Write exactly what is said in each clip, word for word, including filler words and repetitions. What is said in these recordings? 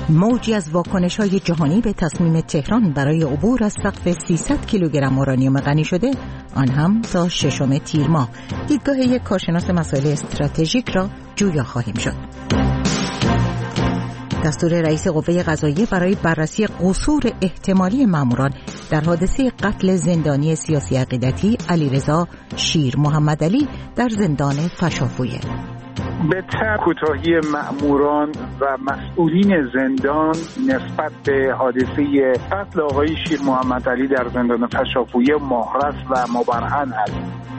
موجی از واکنش‌های جهانی به تصمیم تهران برای عبور از سقف سیصد کیلوگرم اورانیوم غنی شده، آن هم تا ششم تیر ماه، دیدگاه یک کارشناس مسائل استراتژیک را جویا خواهیم شد. دستور رئیس قوه قضاییه برای بررسی قصور احتمالی ماموران در حادثه قتل زندانی سیاسی عقیدتی علیرضا شیر محمدعلی در زندان فشافویه. به طب کوتاهی مأموران و مسئولین زندان نسبت به حادثه قتل آقای شیر محمدعلی در زندان فشافویه محرز و مبرهن است.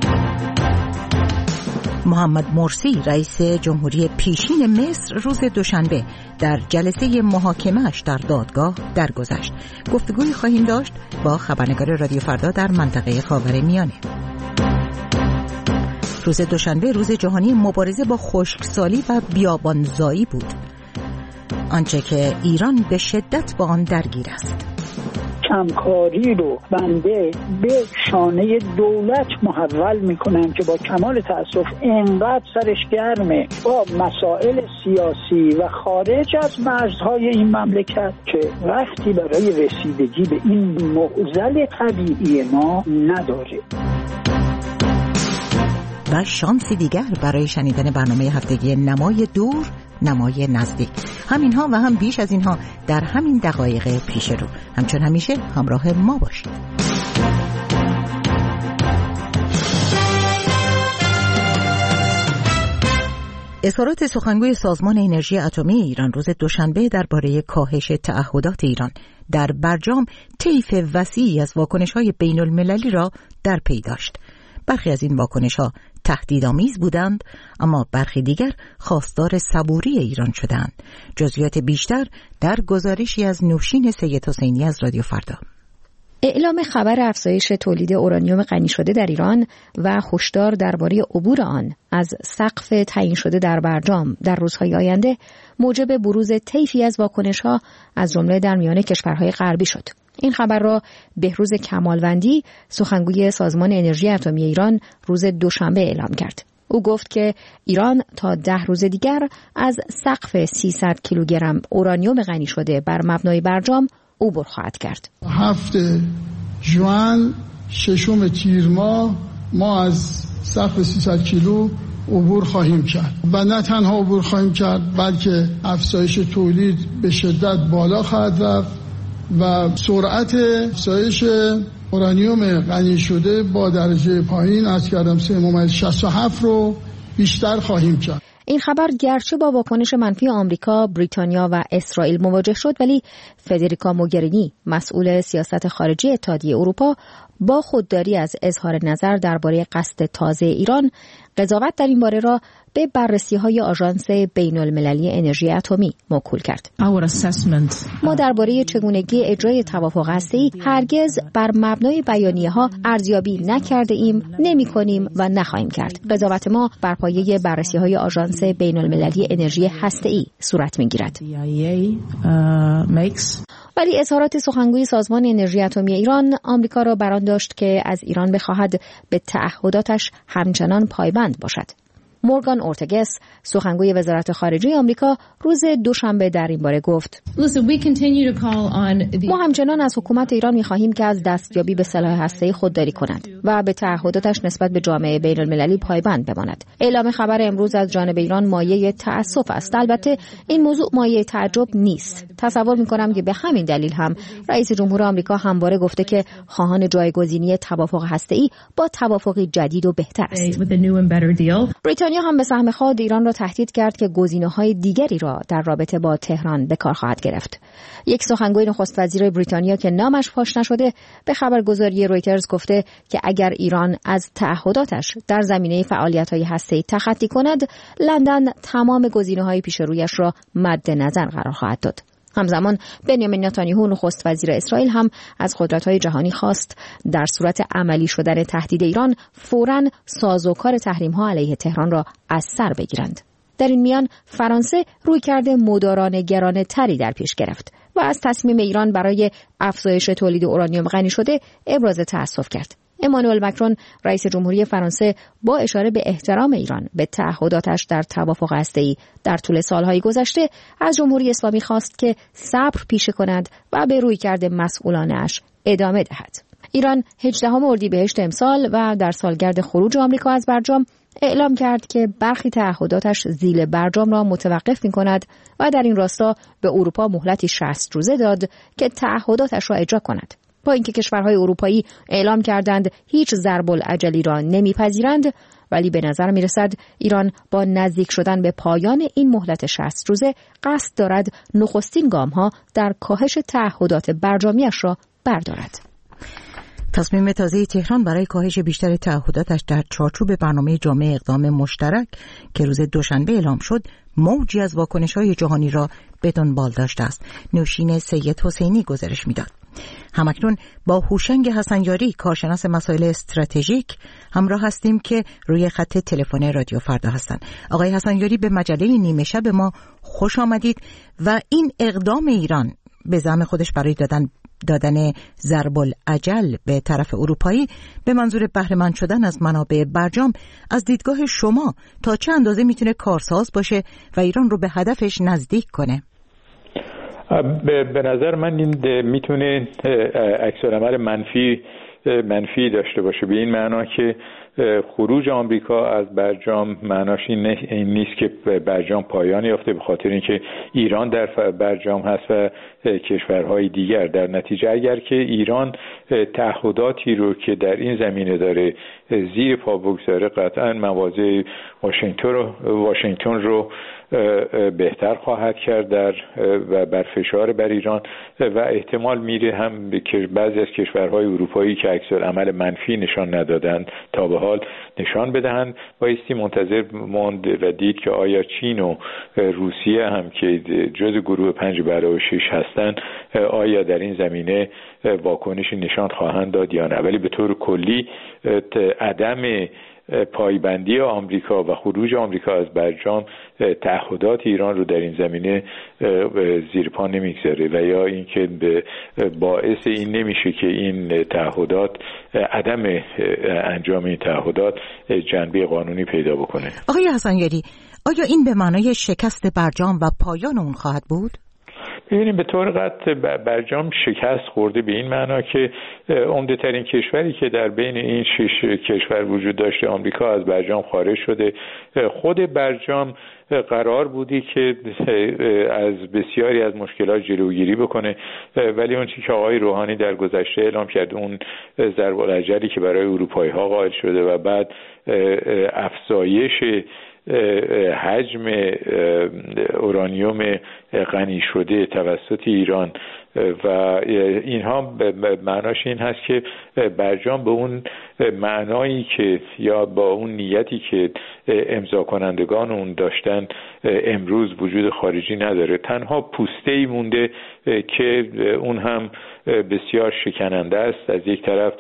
محمد مرسی رئیس جمهوری پیشین مصر روز دوشنبه در جلسه محاکمه‌اش در دادگاه درگذشت. گفتگویی خواهیم داشت با خبرنگار رادیو فردا در منطقه خاورمیانه. روز دوشنبه روز جهانی مبارزه با خشکسالی و بیابانزایی بود، آنچه که ایران به شدت با آن درگیر است. کمکاری رو بنده به شانه دولت محول میکنم که با کمال تأسف اینقدر سرش گرمه با مسائل سیاسی و خارج از مرزهای این مملکت که وقتی برای رسیدگی به این معضل طبیعی ما نداره. و شانسی دیگر برای شنیدن برنامه هفتگی نمای دور، نمای نزدیک. همینها و هم بیش از اینها در همین دقایق پیش رو. همچون همیشه همراه ما باشید. اظهارات سخنگوی سازمان انرژی اتمی ایران روز دوشنبه درباره کاهش تعهدات ایران در برجام طیف وسیعی از واکنش‌های بین‌المللی را در پی داشت. برخی از این واکنش‌ها تهدیدآمیز بودند، اما برخی دیگر خواستار صبوری ایران شدند. جزئیات بیشتر در گزارشی از نوشین سید حسینی از رادیو فردا. اعلام خبر افزایش تولید اورانیوم غنی شده در ایران و هشدار درباره عبور آن از سقف تعیین شده در برجام در روزهای آینده موجب بروز طیفی از واکنش‌ها از جمله در میان کشورهای غربی شد. این خبر را بهروز کمالوندی، سخنگوی سازمان انرژی اتمی ایران، روز دوشنبه اعلام کرد. او گفت که ایران تا ده روز دیگر از سقف سیصد کیلوگرم اورانیوم غنی شده بر مبنای برجام عبور خواهد کرد. هفته ژوئن ششم تیر ماه ما از سقف سیصد کیلو عبور خواهیم کرد و نه تنها عبور خواهیم کرد بلکه افزایش تولید به شدت بالا خواهد رفت و سرعت افزایش اورانیوم غنی شده با درجه پایین از کردم سه ممیز شصت و هفت رو بیشتر خواهیم کرد. این خبر گرچه با واکنش منفی آمریکا، بریتانیا و اسرائیل مواجه شد، ولی فدریکا موگرینی، مسئول سیاست خارجی اتحادیه اروپا، با خودداری از اظهار نظر درباره قصد تازه ایران، قضاوت در این باره را به بررسی‌های آژانس بین‌المللی انرژی اتمی موکول کرد. ما درباره چگونگی اجرای توافق هسته‌ای هرگز بر مبنای بیانیه‌ها ارزیابی نکرده ایم، نمی‌کنیم و نخواهیم کرد. قضاوت ما بر پایه بررسی‌های آژانس بین‌المللی انرژی هسته‌ای صورت می‌گیرد. ولی اظهارات سخنگوی سازمان انرژی اتمی ایران آمریکا را بر آن داشت که از ایران بخواهد به تعهداتش همچنان پایبند باشد. مورگان اورتگس، سخنگوی وزارت خارجه آمریکا، روز دوشنبه در این باره گفت: ما همچنان از حکومت ایران می‌خواهیم که از دستیابی به سلاح هسته‌ای خودداری کند و به تعهداتش نسبت به جامعه بین‌المللی پایبند بماند. اعلام خبر امروز از جانب ایران مایه تأسف است. البته این موضوع مایه تعجب نیست. تصور می‌کنم که به همین دلیل هم رئیس جمهور آمریکا همواره گفته که خواهان جایگزینی توافق هسته‌ای با توافقی جدید و بهتر است. بریتانیا هم به سهم خود ایران را تهدید کرد که گزینه‌های دیگری را در رابطه با تهران به کار خواهد گرفت. یک سخنگوی نخست وزیر بریتانیا که نامش فاش نشده به خبرگزاری رویترز گفته که اگر ایران از تعهداتش در زمینه فعالیت‌های هسته‌ای تخطی کند، لندن تمام گزینه‌های پیش رویش را مد نظر قرار خواهد داد. همزمان بنیامین نتانیاهو نخست وزیر اسرائیل هم از قدرت‌های جهانی خواست در صورت عملی شدن تهدید ایران فوراً سازوکار تحریم‌ها علیه تهران را از سر بگیرند. در این میان فرانسه رویکرد مدارانه گرانه تری در پیش گرفت و از تصمیم ایران برای افزایش تولید اورانیوم غنی شده ابراز تأسف کرد. امانوئل مکرون رئیس جمهوری فرانسه با اشاره به احترام ایران به تعهداتش در توافق هسته‌ای در طول سالهای گذشته از جمهوری اسلامی خواست که صبر پیشه کند و به رویکرد مسئولانه‌اش ادامه دهد. ایران هجدهم اردیبهشت امسال و در سالگرد خروج آمریکا از برجام اعلام کرد که برخی تعهداتش ذیل برجام را متوقف می‌کند و در این راستا به اروپا مهلتی شصت روزه داد که تعهداتش را اجرا کند. با اینکه کشورهای اروپایی اعلام کردند هیچ ضرب العجلی را نمیپذیرند، ولی به نظر میرسد ایران با نزدیک شدن به پایان این مهلت شصت روزه قصد دارد نخستین گام‌ها در کاهش تعهدات برجامیش را بردارد. تصمیم تازه تهران برای کاهش بیشتر تعهداتش در چارچوب برنامه جامع اقدام مشترک که روز دوشنبه اعلام شد، موجی از واکنش‌های جهانی را به دنبال داشته است. نوشین سید حسینی گزارش می‌داد. همکنون با هوشنگ حسنیاری کارشناس مسائل استراتژیک همراه هستیم که روی خط تلفن رادیو فردا هستند. آقای حسنیاری، به مجله نیمه شب ما خوش آمدید و این اقدام ایران به زعم خودش برای دادن دادن ضرب العجل به طرف اروپایی به منظور بهره مند شدن از منابع برجام از دیدگاه شما تا چه اندازه میتونه کارساز باشه و ایران رو به هدفش نزدیک کنه؟ به نظر من این میتونه عکس‌العمل منفی منفی داشته باشه، به این معنا که خروج آمریکا از برجام معناش این نیست که برجام پایان یافته، به خاطر اینکه ایران در برجام هست و کشورهای دیگر. در نتیجه اگر که ایران تعهداتی رو که در این زمینه داره زیر پا بگذاره، قطعا مواضع واشنگتن رو واشنگتن رو بهتر خواهد کرد در و بر فشار بر ایران و احتمال میره هم بعضی از کشورهای اروپایی که عکس‌العمل منفی نشان ندادند تا به حال نشان بدهند. بایستی منتظر ماند و دید که آیا چین و روسیه هم که جز گروه پنج برای شش هستند آیا در این زمینه واکنشی نشان خواهند داد یا نه. ولی به طور کلی عدم پایبندی آمریکا و خروج آمریکا از برجام تعهدات ایران رو در این زمینه زیر پا نمیگذاره و یا اینکه باعث این نمیشه که این تعهدات عدم انجام این تعهدات جنبه قانونی پیدا بکنه. آقای حسنیاری، آیا این به معنای شکست برجام و پایان اون خواهد بود؟ ببینیم به طور قطع برجام شکست خورده به این معنا که عمده ترین کشوری که در بین این شش کشور وجود داشته، آمریکا، از برجام خارج شده. خود برجام قرار بودی که از بسیاری از مشکلات جلوگیری بکنه، ولی اون چیزی که آقای روحانی در گذشته اعلام کرد، اون ضرب العجلی که برای اروپایی ها قائل شده و بعد افزایش حجم اورانیوم غنی شده توسط ایران و اینها معناش این هست که برجام به اون معنایی که یا با اون نیتی که امضا کنندگان اون داشتن امروز وجود خارجی نداره. تنها پوسته‌ای مونده که اون هم بسیار شکننده است. از یک طرف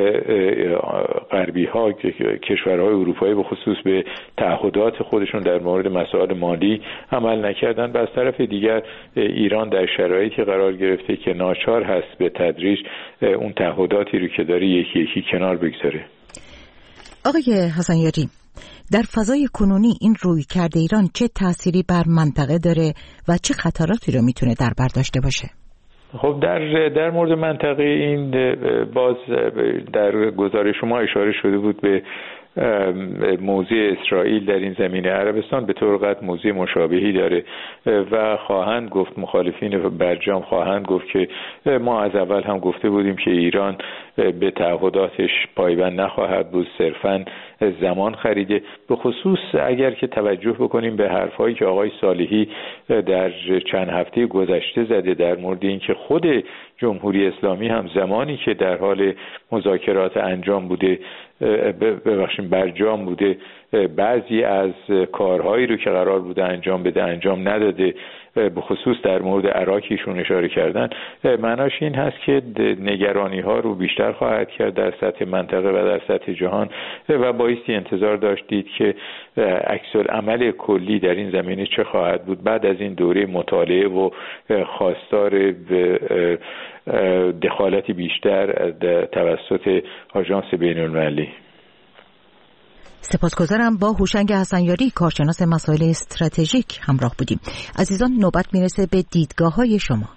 غربی ها، کشورهای اروپایی به خصوص به تعهدات خودشون در مورد مسائل مالی عمل نکردن و از طرف دیگر ایران در شرایطی قرار گرفته که ناچار هست به تدریج اون تعهداتی رو که داره یکی یکی کنار بگذاره. آقای حسنیاری، در فضای کنونی این رویکرد ایران چه تأثیری بر منطقه داره و چه خطراتی رو میتونه در بر داشته باشه؟ خب در در مورد منطقه این باز در گزارش شما اشاره شده بود به موضع اسرائیل در این زمینه. عربستان به طور قطع موضع مشابهی داره و خواهند گفت، مخالفین برجام خواهند گفت که ما از اول هم گفته بودیم که ایران به تعهداتش پایبند نخواهد بود، صرفاً زمان خریده. به خصوص اگر که توجه بکنیم به حرفایی که آقای صالحی در چند هفته گذشته زده در مورد این که خود جمهوری اسلامی هم زمانی که در حال مذاکرات انجام بوده ببخشید برجام بوده بعضی از کارهایی رو که قرار بوده انجام بده انجام نداده، به خصوص در مورد عراقیشون اشاره کردن، معناش این هست که نگرانی ها رو بیشتر خواهد کرد در سطح منطقه و در سطح جهان و بایستی انتظار داشتید که عکس‌العمل کلی در این زمینه چه خواهد بود بعد از این دوره مطالعه و خواستار دخالتی بیشتر توسط آژانس بین‌المللی. سپاسگزارم. با هوشنگ حسنیاری کارشناس مسائل استراتژیک همراه بودیم. عزیزان نوبت میرسه به دیدگاه‌های شما.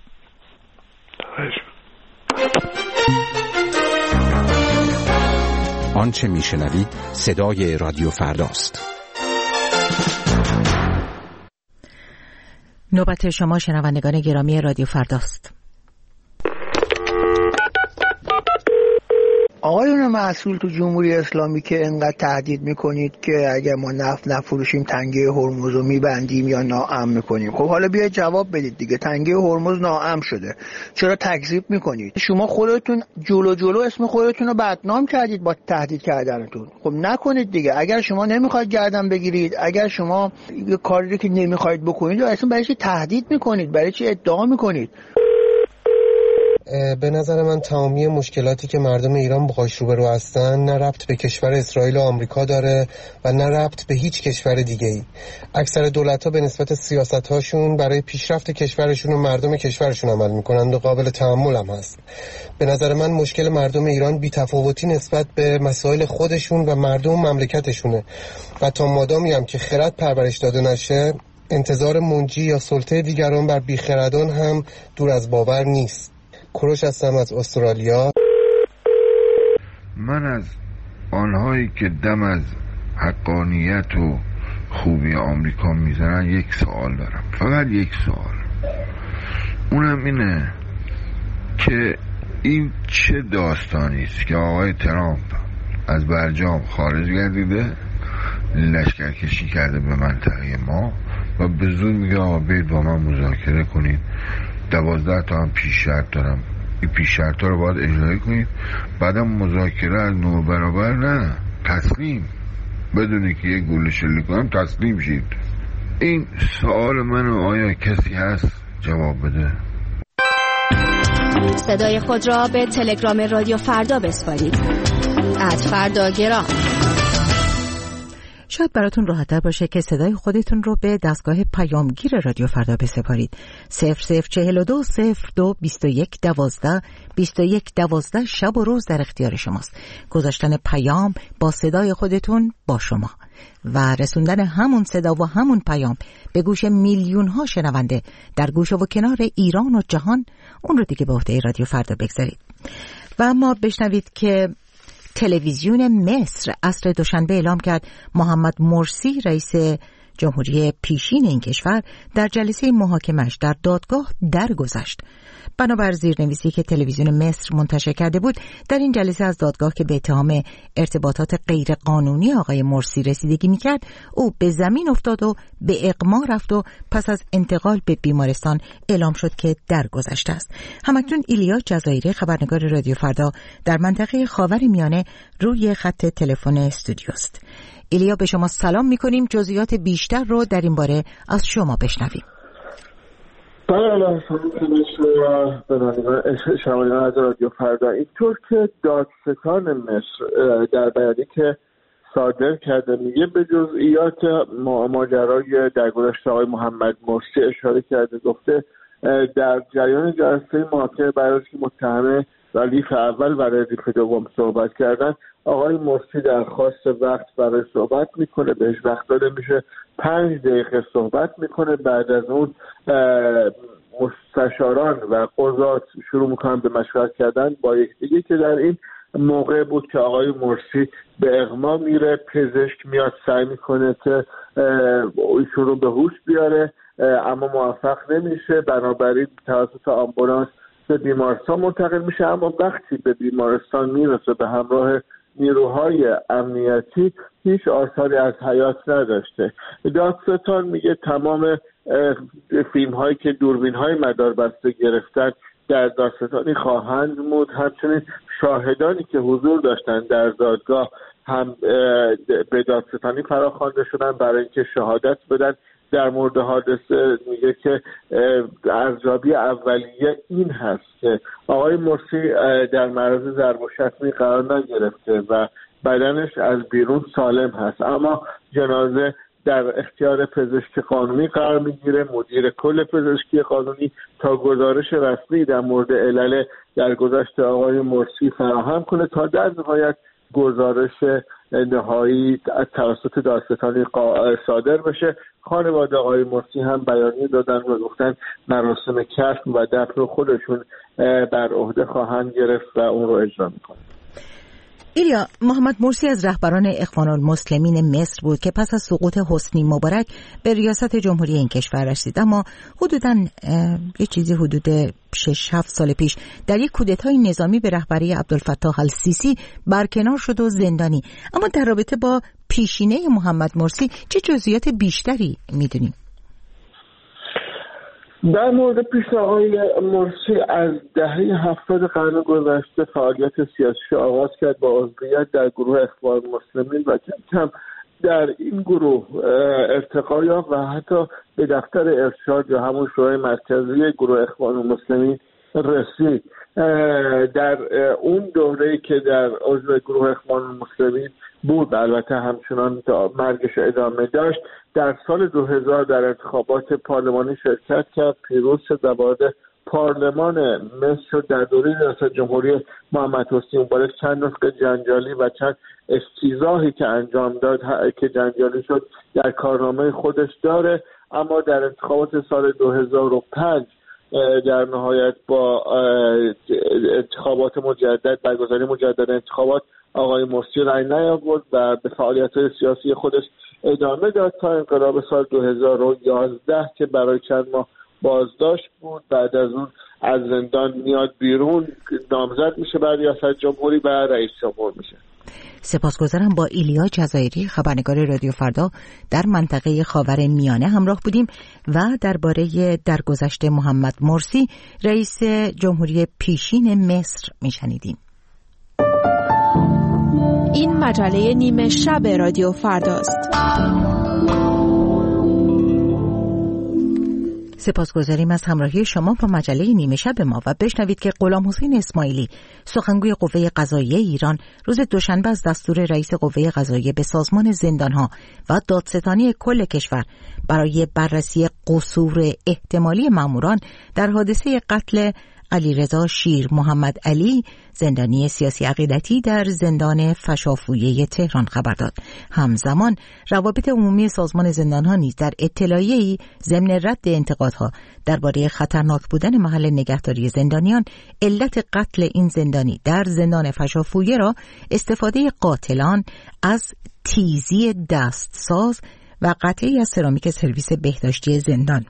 آنچه میشنوید صدای رادیو فرداست. نوبت شما شنوندگان گرامی رادیو فرداست. آقایون مسئول تو جمهوری اسلامی که انقدر تهدید میکنید که اگر ما نفت نفروشیم تنگه هرمز رو میبندیم یا ناامن میکنیم، خب حالا بیاید جواب بدید دیگه. تنگه هرمز ناامن شده، چرا تکذیب میکنید؟ شما خودتون جلو جلو اسم خودتون رو بدنام کردید با تهدید کردنتون. خب نکنید دیگه. اگر شما نمیخواید گردن بگیرید، اگر شما یه کاری رو که نمیخواید بکنید اصلا برای چی تهدید میکنید؟ برای چی ادعا میکنید؟ به نظر من تمامی مشکلاتی که مردم ایران باهاش روبرو هستن نه ربط به کشور اسرائیل و آمریکا داره و نه ربط به هیچ کشور دیگه‌ای. اکثر دولت‌ها به نسبت سیاست‌هاشون برای پیشرفت کشورشون و مردم کشورشون عمل می‌کنن و قابل تحمل هم هست. به نظر من مشکل مردم ایران بی‌تفاوتی نسبت به مسائل خودشون و مردم مملکتشونه و تا مادامی هم که خرد پرورش داده نشه انتظار منجی یا سلطه دیگران بر بیخردان هم دور از باور نیست. کوروش هستم از استرالیا. من از آنهایی که دم از حقانیت و خوبی آمریکا میزنن یک سوال دارم، فقط یک سوال، اونم اینه که این چه داستانی است که آقای ترامپ از برجام خارج گردیده، لشکر کشی کرده به منطقه ما و به زور میگه آقا بیاید با من مذاکره کنید، دوازده تا هم پیش شرط دارم، این پیش شرط ها رو باید اجرایی کنید، بعدم مذاکره از نوع برابر نه، تسلیم، بدونی که یک گوله شلیک کنم تسلیم شید. این سوال منو آیا کسی هست جواب بده؟ صدای خود را به تلگرام رادیو فردا بسپارید. ات فردا گرام. شاید براتون راحت‌تر باشه که صدای خودتون رو به دستگاه پیامگیر رادیو فردا بسپارید. صفر صفر چهل و دو صفر دو بیست و یک دوازده بیست و یک دوازده شب و روز در اختیار شماست. گذاشتن پیام با صدای خودتون با شما و رسوندن همون صدا و همون پیام به گوش میلیون ها شنونده در گوش و کنار ایران و جهان، اون رو دیگه به عهده رادیو فردا بگذارید. و اما بشنوید که تلویزیون مصر عصر دوشنبه اعلام کرد محمد مرسی رئیس جمهوری پیشین این کشور در جلسه محاکمش در دادگاه درگذشت. بنابر زیرنویسی که تلویزیون مصر منتشر کرده بود، در این جلسه از دادگاه که به اتهام ارتباطات غیرقانونی آقای مرسی رسیدگی میکرد، او به زمین افتاد و به اغما رفت و پس از انتقال به بیمارستان اعلام شد که درگذشته است. همکنون ایلیا جزایری خبرنگار رادیو فردا در منطقه خاورمیانه روی خط تلفن استودیوست. ایلیا، به شما سلام میکنیم. جزئیات بیشتر رو در این باره از شما بشنویم. بله، شنوندگان از رادیو فردا، اینطور که دادستان مصر در بیانیه‌ای که صادر کرده میگه به جزئیات ماجرای درگذشت آقای محمد مرسی اشاره کرده، گفته در جریان جلسه محاکمه برای که متهم و لیف اول برای لیف دوم صحبت کردن، آقای مرسی درخواست وقت برای صحبت میکنه، بهش وقت داده میشه، پنج دقیقه صحبت میکنه. بعد از اون مستشاران و قضات شروع میکنن به مشورت کردن با یکدیگه که در این موقع بود که آقای مرسی به اغما میره. پزشک میاد سعی میکنه که ایشون رو به هوش بیاره اما موفق نمیشه، بنابراین توسط آمبولانس به بیمارستان منتقل میشه. اما وقتی به بیمارستان میرسه به همراه نیروهای امنیتی هیچ آثاری از حیات نداشته. دادستان میگه تمام فیلم هایی که دوربین های مدار بسته گرفتن در دادستانی خواهند بود. همچنین شاهدانی که حضور داشتن در دادگاه هم به دادستانی فراخوانده شدن برای اینکه شهادت بدن در مورد حادثه. میگه که ارزیابی اولیه این هست که آقای مرسی در معرض ضرب و شتمی قرار نگرفته و بدنش از بیرون سالم هست، اما جنازه در اختیار پزشک قانونی قرار میگیره. مدیر کل پزشکی قانونی تا گزارش رسمی در مورد علل درگذشت آقای مرسی فراهم کنه تا در نهایت گزارش نهایی توسط دادستانی صادر بشه. خانواده آقای مرسی هم بیانیه دادن و گفتن مراسم کفن و دفن خودشون بر عهده خواهند گرفت و اون رو اجرا میکنن. ایلیا، محمد مرسی از رهبران اخوان المسلمین مصر بود که پس از سقوط حسنی مبارک به ریاست جمهوری این کشور رسید، اما حدوداً یه چیزی حدود شش هفت سال پیش در یک کودتای نظامی به رهبری عبدالفتاح السیسی برکنار شد و زندانی. اما در رابطه با پیشینه محمد مرسی چه جزئیات بیشتری میدونیم؟ در مورد پیش آقای مرسی از دهه هفتاد قرن گذشته فعالیت سیاسی آغاز کرد با عضویت در گروه اخوان المسلمین و کم کم در این گروه ارتقا یافت و حتی به دفتر ارشاد یا همون شورای مرکزی گروه اخوان المسلمین رسید. در اون دوره‌ای که در عضو گروه اخوان المسلمین بود، البته همچنان تا مرگش ادامه داشت، در سال دو هزار در انتخابات پارلمانی شرکت کرد، پیروز شد و وارد پارلمان مصر شد. در دوره ریاست جمهوری محمد حسنی مبارک چند نسخه جنجالی و چند استیضاحی که انجام داد که جنجالی شد در کارنامه خودش داره، اما در انتخابات سال دو هزار و پنج در نهایت با انتخابات مجدد برگزاری مجدد انتخابات آقای مرسی رأی نیاورد و به فعالیت‌های سیاسی خودش ادامه داد تا انقلاب سال دو هزار و یازده که برای چند ماه بازداشت بود. بعد از اون از زندان میاد بیرون، نامزد میشه برای ریاست جمهوری و رئیس جمهور میشه. سپاسگزارم. با ایلیا جزایری، خبرنگار رادیو فردا در منطقه خاورمیانه همراه بودیم و درباره درگذشت محمد مرسی رئیس جمهوری پیشین مصر میشنیدیم. این مجله نیمه شب رادیو فرداست. سپاسگزاریم از همراهی شما با مجله نیمه شب ما و بشنوید که غلام حسین اسماعیلی، سخنگوی قوه قضاییه ایران، روز دوشنبه از دستور رئیس قوه قضاییه به سازمان زندانها و دادستانی کل کشور برای بررسی قصور احتمالی ماموران در حادثه قتل علیرضا شیر محمد علی، زندانی سیاسی عقیدتی، در زندان فشافویه تهران خبر داد. همزمان روابط عمومی سازمان زندانها نیز در اطلاعیه‌ای ضمن رد انتقادها درباره خطرناک بودن محل نگهداری زندانیان، علت قتل این زندانی در زندان فشافویه را استفاده قاتلان از تیزی دستساز و قطعی از سرامیک سرویس بهداشتی زندان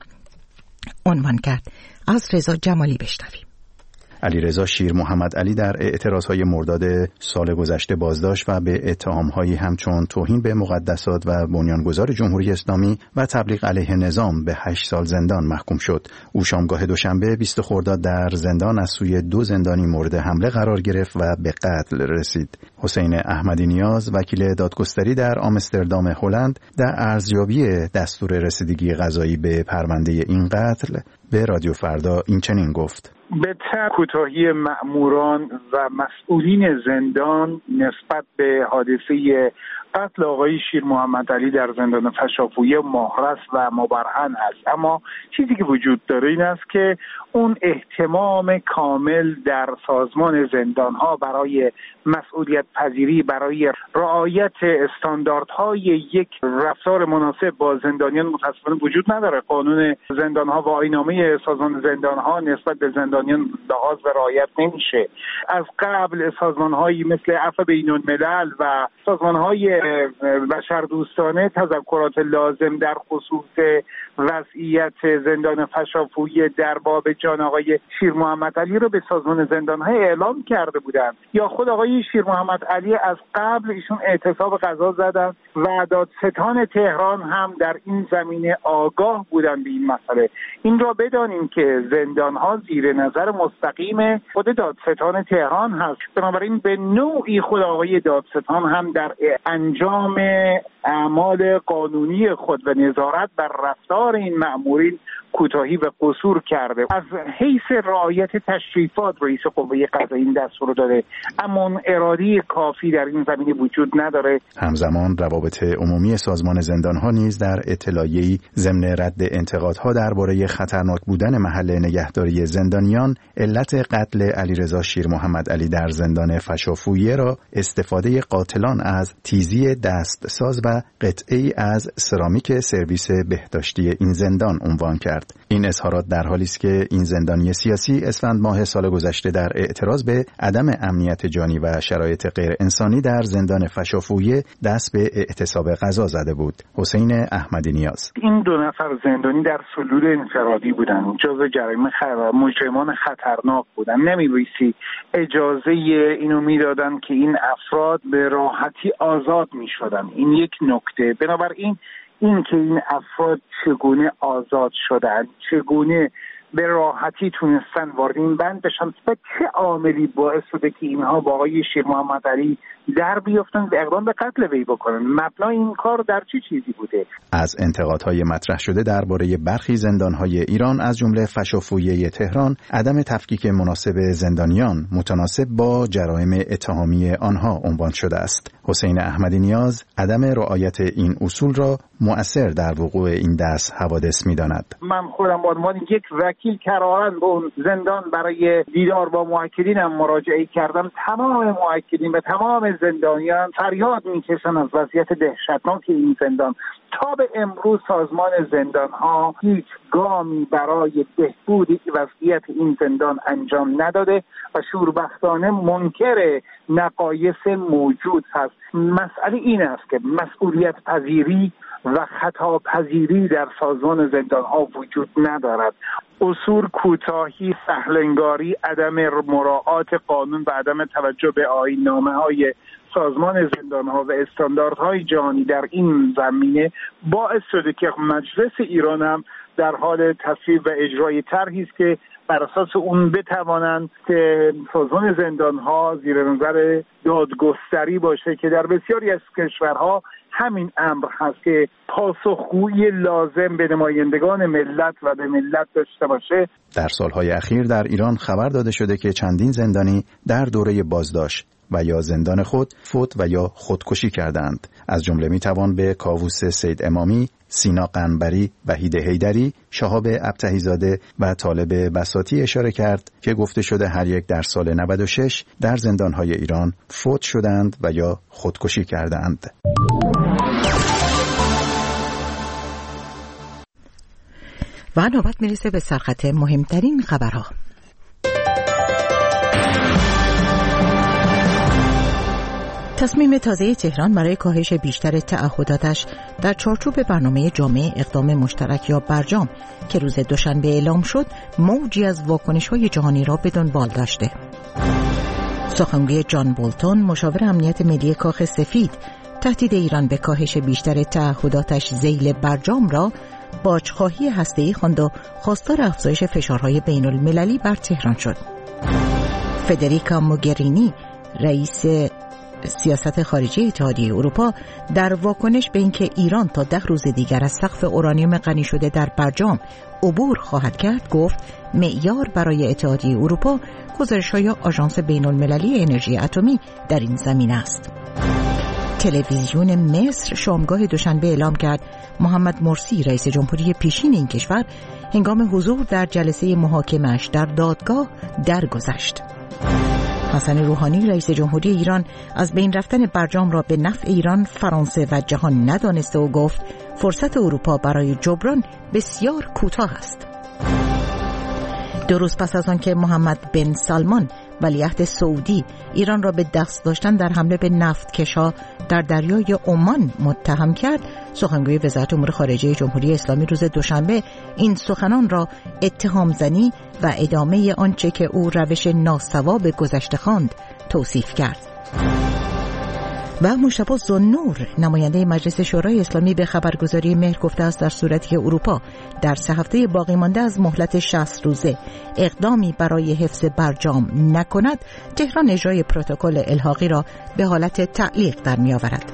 عنوان کرد. از رضا جمالی بشنویم. علیرضا شیر محمد علی در اعتراضهای مرداد سال گذشته بازداشت و به اتهام‌هایی همچون توهین به مقدسات و بنیانگذار جمهوری اسلامی و تبلیغ علیه نظام به هشت سال زندان محکوم شد. او شامگاه دوشنبه بیست خرداد در زندان از سوی دو زندانی مورد حمله قرار گرفت و به قتل رسید. حسین احمدی نیاز، وکیل دادگستری در آمستردام هلند، در ارزیابی دستور رسیدگی قضایی به پرونده این قتل به رادیو فردا این چنین گفت: به طب کوتاهی مأموران و مسئولین زندان نسبت به حادثه قتل آقای شیر محمد علی در زندان فشافویه محرز و مبرهن است، اما چیزی که وجود داره این است که اون اهتمام کامل در سازمان زندانها برای مسئولیت پذیری، برای رعایت استانداردهای یک رفتار مناسب با زندانیان متأسفانه وجود نداره. قانون زندانها و آیین‌نامه سازمان زندانها نسبت به زندانیان لحاظ و رعایت نمیشه. از قبل سازمانهایی مثل عفو بین‌الملل و سازمانهای بشردوستانه تذکرات لازم در خصوص وضعیت زندان فشافویه در باب جان آقای شیر محمد علی رو به سازمان زندان‌ها اعلام کرده بودند، یا خود آقای شیر محمد علی از قبل ایشون اعتصاب قضا زدن و دادستان تهران هم در این زمینه آگاه بودند به این مسئله. این را بدون بدانیم که زندان‌ها زیر نظر مستقیم خود دادستان تهران هست. بنابراین به نوعی خود آقای دادستان هم در انجام اعمال قانونی خود و نظارت بر رفتار این مأمورین کوتاهی و قصور کرده. از حیث رعایت تشریفات رئیس قوه قضاییه این دستور رو داده، اما ارادی کافی در این زمینه وجود نداره. همزمان روابط عمومی سازمان زندان‌ها نیز در اطلاعیه‌ای ضمن رد انتقادها درباره خطرناک بودن محل نگهداری زندانیان علت قتل علیرضا شیر محمد علی در زندان فشافویه را استفاده قاتلان از تیزی دستساز و قطعه‌ای از سرامیک سرویس بهداشتی این زندان عنوان کرد. این اظهارات در حالی است که این زندانی سیاسی اسفند ماه سال گذشته در اعتراض به عدم امنیت جانی و شرایط غیر انسانی در زندان فشافویه دست به اعتصاب غذا زده بود. حسین احمدی نیاز: این دو نفر زندانی در سلول انفرادی بودن، جزو جرایم خطر مجرمان خطرناک بودن. نمی‌بایستی اجازه اینو میدادن که این افراد به راحتی آزاد میشدن. این یک نکته. بنابراین این که این افراد چگونه آزاد شدن، چگونه به راحتی تونستن وارد این بند بشن و چه عاملی باعث شده که اینها با آقای شیر محمد علی در بیافتن به اقدام به قتل وی بکنن، مبنای این کار در چه چیزی بوده؟ از انتقادهای مطرح شده درباره برخی زندانهای ایران از جمله فشافویه تهران عدم تفکیک مناسب زندانیان متناسب با جرایم اتهامی آنها عنوان شده است. حسین احمدی نیاز عدم رعایت این اصول را مؤثر در وقوع این دست حوادث می‌داند. من خودم به عنوان یک وکیل کراهن به اون زندان برای دیدار با موکلینم مراجعه کردم. تمام موکلین و تمام زندانیان فریاد میکشن از وضعیت دهشتناک این زندان. تا به امروز سازمان زندان‌ها هیچ گامی برای بهبود وضعیت این زندان انجام نداده و شوربختانه منکر نقایص موجود هست. مسئله این است که مسئولیت پذیری و خطا پذیری در سازمان زندان‌ها وجود ندارد. قصور، کوتاهی، سهلنگاری، عدم مراعات قانون و عدم توجه به آیین‌نامه‌های سازمان زندان‌ها و استانداردهای جهانی در این زمینه باعث شده که مجلس ایران هم در حال تصویب و اجرای طرحی است که بر اساس اون بتوانند که سازمان زندان‌ها زیر نظر دادگستری باشه که در بسیاری از کشورها همین امر هست که پاسخگویی لازم به نمایندگان ملت و به ملت داشته باشه. در سالهای اخیر در ایران خبر داده شده که چندین زندانی در دوره بازداشت و یا زندان خود فوت و یا خودکشی کردند. از جمله میتوان به کاووس سید امامی، سینا قنبری، وحید حیدری، شهاب ابطحی زاده و طالب بساطی اشاره کرد که گفته شده هر یک در سال نود و شش در زندانهای ایران فوت شدند و یا خودکشی کردند. و نوبت میرسه به سرخط مهمترین خبرها. تصمیم تازه تهران برای کاهش بیشتر تعهداتش در چارچوب برنامه جامع اقدام مشترک یا برجام که روز دوشنبه اعلام شد موجی از واکنش‌های جهانی را به دنبال داشته. سخنگوی جان بولتون مشاور امنیت ملی کاخ سفید تهدید ایران به کاهش بیشتر تعهداتش ذیل برجام را باجخواهی هسته‌ای خواند و خواستار افزایش فشارهای بین المللی بر تهران شد. فدریکا موگرینی رئیس سیاست خارجی اتحادیه اروپا در واکنش به اینکه ایران تا ده روز دیگر از سقف اورانیوم غنی شده در برجام عبور خواهد کرد گفت معیار برای اتحادیه اروپا گزارش‌های آژانس بین المللی انرژی اتمی در این زمینه است. تلویزیون مصر شامگاه دوشنبه اعلام کرد محمد مرسی رئیس جمهوری پیشین این کشور هنگام حضور در جلسه محاکمه‌اش در دادگاه درگذشت. حسن روحانی رئیس جمهوری ایران از بین رفتن برجام را به نفع ایران، فرانسه و جهان ندانسته و گفت فرصت اروپا برای جبران بسیار کوتاه است. دو روز پس از آن که محمد بن سلمان ولیعهد سعودی ایران را به دست داشتن در حمله به نفتکش‌ها در دریای عمان متهم کرد، سخنگوی وزارت امور خارجه جمهوری اسلامی روز دوشنبه این سخنان را اتهام زنی و ادامه آنچه که او روش ناصواب گذشته خواند توصیف کرد. و مشتبه ذوالنور نماینده مجلس شورای اسلامی به خبرگزاری مهر گفته است در صورتی که اروپا در سه هفته باقی مانده از مهلت شصت روزه اقدامی برای حفظ برجام نکند، تهران اجرای پروتکل الحاقی را به حالت تعلیق در می‌آورد.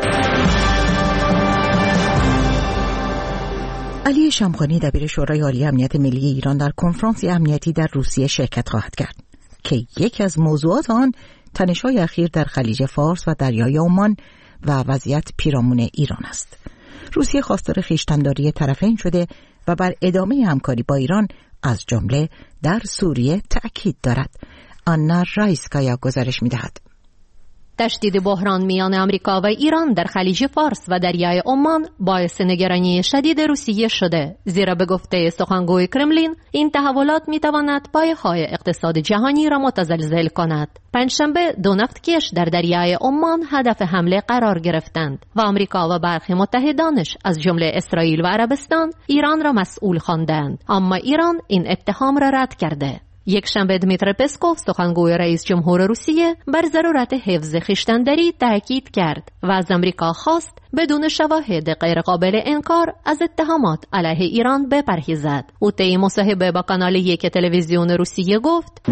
علی شمخانی دبیر شورای عالی امنیت ملی ایران در کنفرانس امنیتی در روسیه شرکت خواهد کرد که یکی از موضوعات آن تنش‌های اخیر در خلیج فارس و دریای عمان و وضعیت پیرامون ایران است. روسیه خواستار خویشتن‌داری طرفین شده و بر ادامه همکاری با ایران از جمله در سوریه تأکید دارد. آنا رایسکایا گزارش می‌دهد. تشدید بحران میان آمریکا و ایران در خلیج فارس و دریای عمان باعث نگرانی شدید روسیه شده، زیرا به گفته سخنگوی کرملین این تحولات میتواند پایه‌های اقتصاد جهانی را متزلزل کند. پنجشنبه دو نفتکش در دریای عمان هدف حمله قرار گرفتند و آمریکا و برخی متحدانش از جمله اسرائیل و عربستان ایران را مسئول خواندند، اما ایران این اتهام را رد کرده. یک شنبه دمیتر پسکوف سخنگوی رئیس جمهور روسیه بر ضرورت حفظ خویشتن‌داری تاکید کرد و از آمریکا خواست بدون شواهد غیرقابل انکار از اتهامات علیه ایران بپرهیزد. او طی مصاحبه با کانال یک تلویزیون روسیه گفت: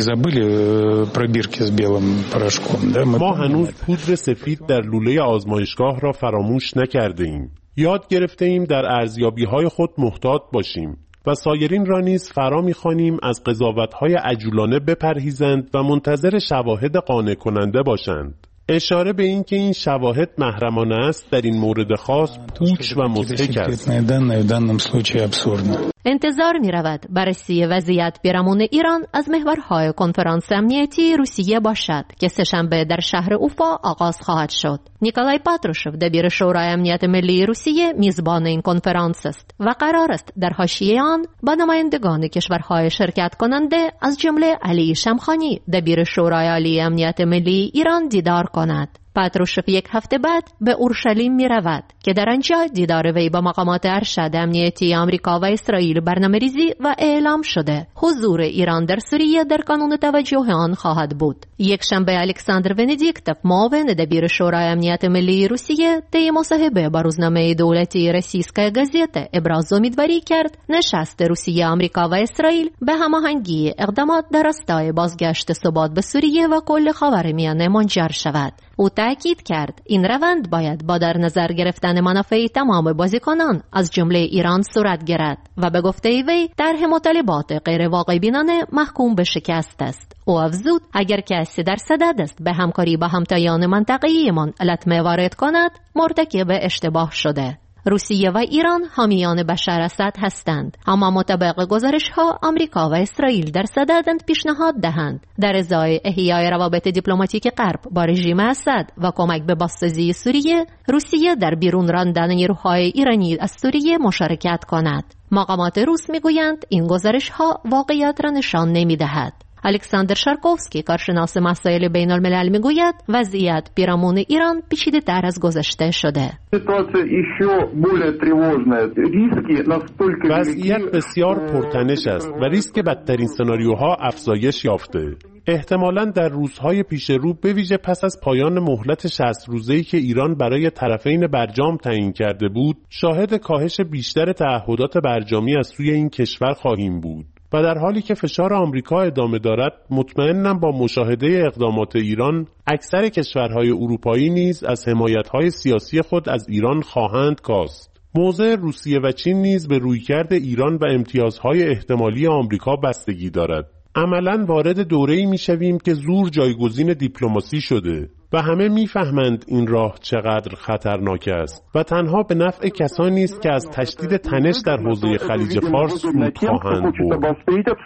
ما هنوز پودر سفید در لوله آزمایشگاه را فراموش نکرده ایم. یاد گرفته ایم در ارزیابی‌های خود محتاط باشیم و سایرین را نیز فرا می‌خوانیم از قضاوت‌های عجولانه بپرهیزند و منتظر شواهد قانع کننده باشند. اشاره به این که این شواهد محرمانه است در این مورد خاص پوچ و مضحک است. انتظار می رود بررسی وضعیت پیرامون ایران از محورهای کنفرانس امنیتی روسیه باشد که سه‌شنبه در شهر اوفا آغاز خواهد شد. نیکولای پاتروشوف دبیر شورای امنیت ملی روسیه میزبان این کنفرانس است و قرار است در حاشیه آن با نمایندگان کشورهای شرکت کننده از جمله علی شمخانی دبیر شورای عالی امنیت ملی ایران دیدار کند. پاتروشوف یک هفته بعد به اورشلیم می رود که در آنجا دیدار وی با مقامات ارشد امنیتی آمریکا و اسرائیل برنامه‌ریزی و اعلام شده. حضور ایران در سوریه در کانون توجه آن خواهد بود. یک شنبه الکساندر ونیدیکتوف معاون دبیر شورای امنیت ملی روسیه طی مصاحبه با روزنامه دولتی روسیسکا گازета ابراز امیدواری کرد نشست روسیه، آمریکا و اسرائیل به هماهنگی اقدامات در راستای بازگشت ثبات به سوریه و کل خاورمیانه منجر شود. او تأکید کرد این روند باید با در نظر گرفتن منافع تمام بازیکنان از جمله ایران صورت گیرد و به گفته وی طرح مطالبات غیر واقع بینانه محکوم به شکست است. او افزود اگر کسی در صدد است به همکاری با همتایان منطقه‌ایمان لطمه وارد کند مرتکب اشتباه شده. روسیه و ایران حامیان بشار اسد هستند، اما مطابق گزارش‌ها آمریکا و اسرائیل در صددند پیشنهاد دهند در ازای احیای روابط دیپلماتیک غرب با رژیم اسد و کمک به بازسازی سوریه، روسیه در بیرون راندن نیروهای ایرانی از سوریه مشارکت کند. مقامات روس میگویند این گزارش‌ها واقعیت را نشان نمی‌دهد. الکساندر شارکوفسکی کارشناس مسائل بین الملل میگوید وضعیت پیرامون ایران پیچیده تر از گذشته شده. وضعیت بسیار پرتنش است و ریسک بدترین سناریوها افزایش یافته. احتمالاً در روزهای پیش رو به ویژه پس از پایان مهلت شصت روزه‌ای که ایران برای طرفین برجام تعیین کرده بود، شاهد کاهش بیشتر تعهدات برجامی از سوی این کشور خواهیم بود. و در حالی که فشار آمریکا ادامه دارد، مطمئنم با مشاهده اقدامات ایران اکثر کشورهای اروپایی نیز از حمایت‌های سیاسی خود از ایران خواهند کاست. موضع روسیه و چین نیز به رویکرد ایران و امتیازهای احتمالی آمریکا بستگی دارد. عملاً وارد دوره‌ای می‌شویم که زور جایگزین دیپلماسی شده و همه می‌فهمند این راه چقدر خطرناک است و تنها به نفع کسانی است که از تشدید تنش در حوزه خلیج فارس سود خواهند برد.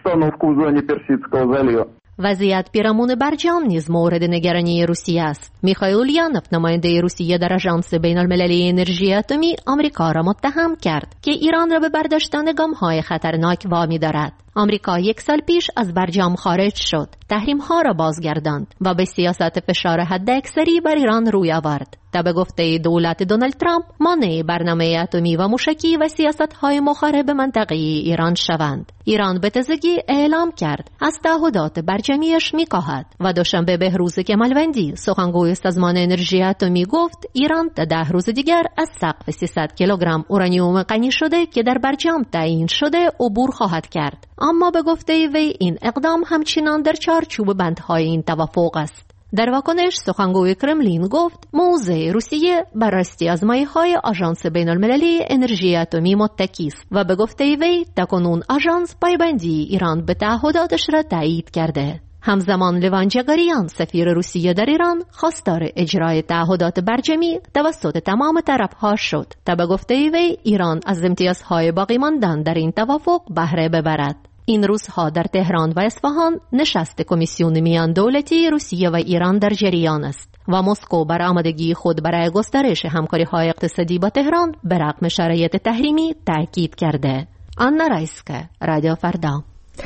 وضعیت پیرامون برجام نیز مورد نگرانی روسیه است. میخائیل الیانوف نماینده روسیه در آژانس بین‌المللی انرژی اتمی آمریکا را متهم کرد که ایران را به برداشتن گام‌های خطرناک وامی دارد. آمریکا یک سال پیش از برجام خارج شد، تحریم ها را بازگرداند و به سیاست فشار حداکثری بر ایران روی آورد تا به گفته دولت دونالد ترامپ مانع برنامه اتمی و موشکی و سیاست های مخرب منطقه ایران شوند. ایران به تازگی اعلام کرد از تعهدات برجامیش میکاهد و دوشنبه بهروز کمالوندی سخنگوی سازمان انرژی اتمی گفت ایران تا ده روز دیگر از سقف سیصد کیلوگرم اورانیوم غنی شده که در برجام تعیین شده عبور خواهد کرد. اما به گفته وی این اقدام همچنان در چارچوب بندهای این توافق است. در واکنش سخنگوی کرملین گفت موضع روسیه بر راستی آزمایش‌های آژانس بین‌المللی انرژی اتمی متکی است و به گفته وی تاکنون آژانس پایبندی ایران به تعهداتش را تایید کرده. همزمان لوان جگریان سفیر روسیه در ایران خواستار اجرای تعهدات برجامی توسط تمام طرف‌ها شد تا به گفته وی ایران از امتیازهای باقی ماندن در این توافق بهره ببرد. این روزها در تهران و اصفهان نشست کمیسیون میان دولتی روسیه و ایران در جریان است و مسکو بر آمادگی خود برای گسترش همکاری‌های اقتصادی با تهران به رغم شرایط تحریمی تاکید کرده. آنا رایسکه، رادیو فردا.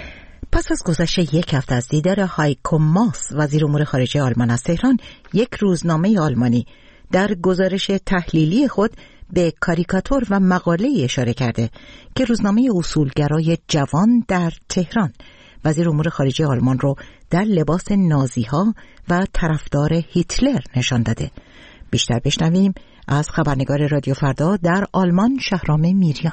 پس از گذشت یک هفته از دیدار هایکو ماس وزیر امور خارجه آلمان از تهران، یک روزنامه آلمانی در گزارش تحلیلی خود به کاریکاتور و مقاله اشاره کرده که روزنامه اصولگرای جوان در تهران وزیر امور خارجه آلمان رو در لباس نازی‌ها و طرفدار هیتلر نشان داده. بیشتر بشنویم از خبرنگار رادیو فردا در آلمان شهرام میریان.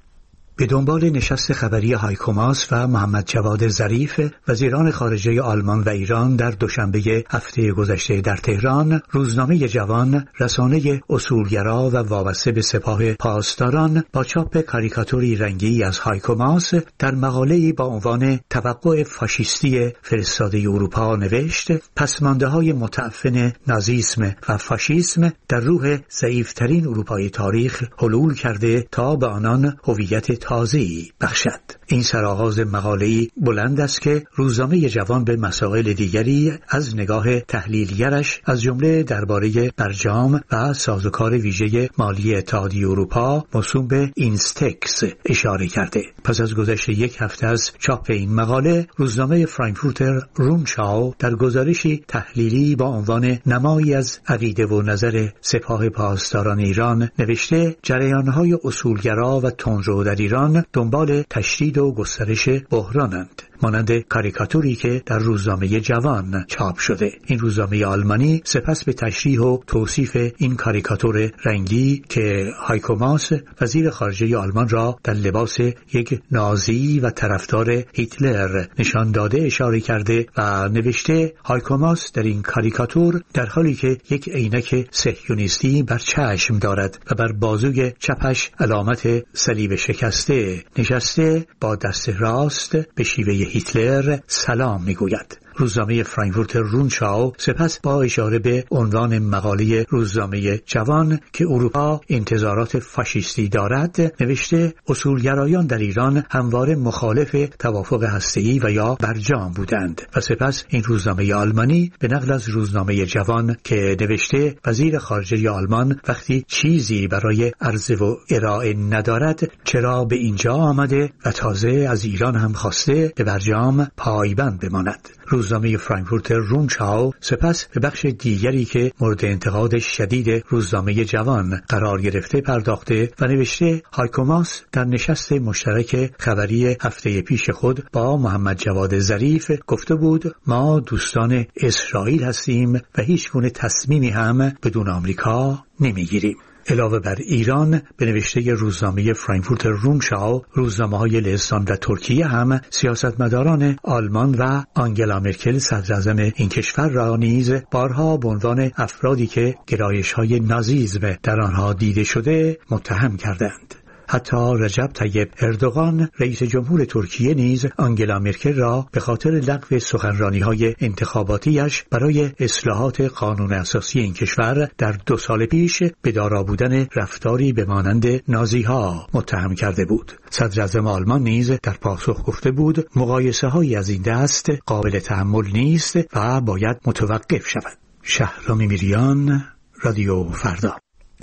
به دنبال نشست خبری هایکو ماس و محمد جواد ظریف وزیران خارجه آلمان و ایران در دوشنبه هفته گذشته در تهران، روزنامه جوان، رسانه اصولگرا و وابسته به سپاه پاسداران با چاپ کاریکاتوری رنگی از هایکو ماس در مقاله‌ای با عنوان توقع فاشیستی فرستاده اروپا نوشت: پسمانده‌های متعفن نازیسم و فاشیسم در روح ضعیف‌ترین اروپای تاریخ حلول کرده تا به آنان هویت تازه‌ای بخشد. این سرآغاز مقاله‌ای بلند است که روزنامه جوان به مسائل دیگری از نگاه تحلیلگرش از جمله درباره برجام و سازوکار ویژه مالی اتحادیه اروپا موسوم به اینستکس اشاره کرده. پس از گذشت یک هفته از چاپ این مقاله، روزنامه فرانکفورتر رونشاو در گزارشی تحلیلی با عنوان نمایی از عقیده و نظر سپاه پاسداران ایران نوشته: جریان‌های اصولگرا و تندرو در ایران دنبال تشدید و گسترش بحرانند، مانند کاریکاتوری که در روزنامه جوان چاپ شده. این روزنامه آلمانی سپس به تشریح و توصیف این کاریکاتور رنگی که هایکو ماس وزیر خارجه آلمان را در لباس یک نازی و طرفدار هیتلر نشان داده اشاره کرده و نوشته: هایکو ماس در این کاریکاتور در حالی که یک عینک صهیونیستی بر چشم دارد و بر بازوی چپش علامت صلیب شکسته نشسته، با دست راست به شیوه هیتلر سلام میگوید. روزنامه فرانکفورتر رونشاو سپس با اشاره به عنوان مقاله روزنامه جوان که اروپا انتظارات فاشیستی دارد نوشته: اصولگرایان در ایران همواره مخالف توافق هسته‌ای و یا برجام بودند. و سپس این روزنامه آلمانی به نقل از روزنامه جوان که نوشته: وزیر خارجه آلمان وقتی چیزی برای عرضه و ارائه ندارد چرا به اینجا آمده و تازه از ایران هم خواسته به برجام پایبند بماند. روزنامه فرانکفورتر رونشاو سپس به بخش دیگری که مورد انتقاد شدید روزنامه جوان قرار گرفته پرداخته و نوشته: هایکو ماس در نشست مشترک خبری هفته پیش خود با محمد جواد ظریف گفته بود: ما دوستان اسرائیل هستیم و هیچ گونه تصمیمی هم بدون آمریکا نمیگیریم. علاوه بر ایران، به نوشته روزنامه فرانکفورتر رونشاو، روزنامه‌های لهستان و ترکیه هم سیاستمداران آلمان و آنگلا مرکل صدراعظم این کشور را نیز بارها به عنوان افرادی که گرایش‌های نازیسم در آنها دیده شده متهم کردند. حتی رجب طیب اردوغان رئیس جمهور ترکیه نیز آنگلا مرکل را به خاطر لغو سخنرانی‌های انتخاباتیش برای اصلاحات قانون اساسی این کشور در دو سال پیش به دارا بودن رفتاری به مانند نازی‌ها متهم کرده بود. صدراعظم آلمان نیز در پاسخ گفته بود: مقایسه‌هایی از این دست قابل تحمل نیست و باید متوقف شود. شهرام میریان، رادیو فردا.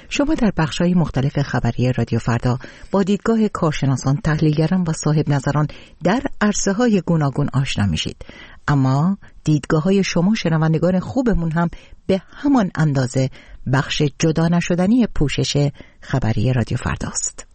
شما در بخش‌های مختلف خبری رادیو فردا با دیدگاه کارشناسان، تحلیلگران و صاحب نظران در عرصه‌های گوناگون آشنا میشید. اما دیدگاه‌های شما شنوندگان خوبمون هم به همان اندازه بخش جدا نشدنی پوشش خبری رادیو فرداست.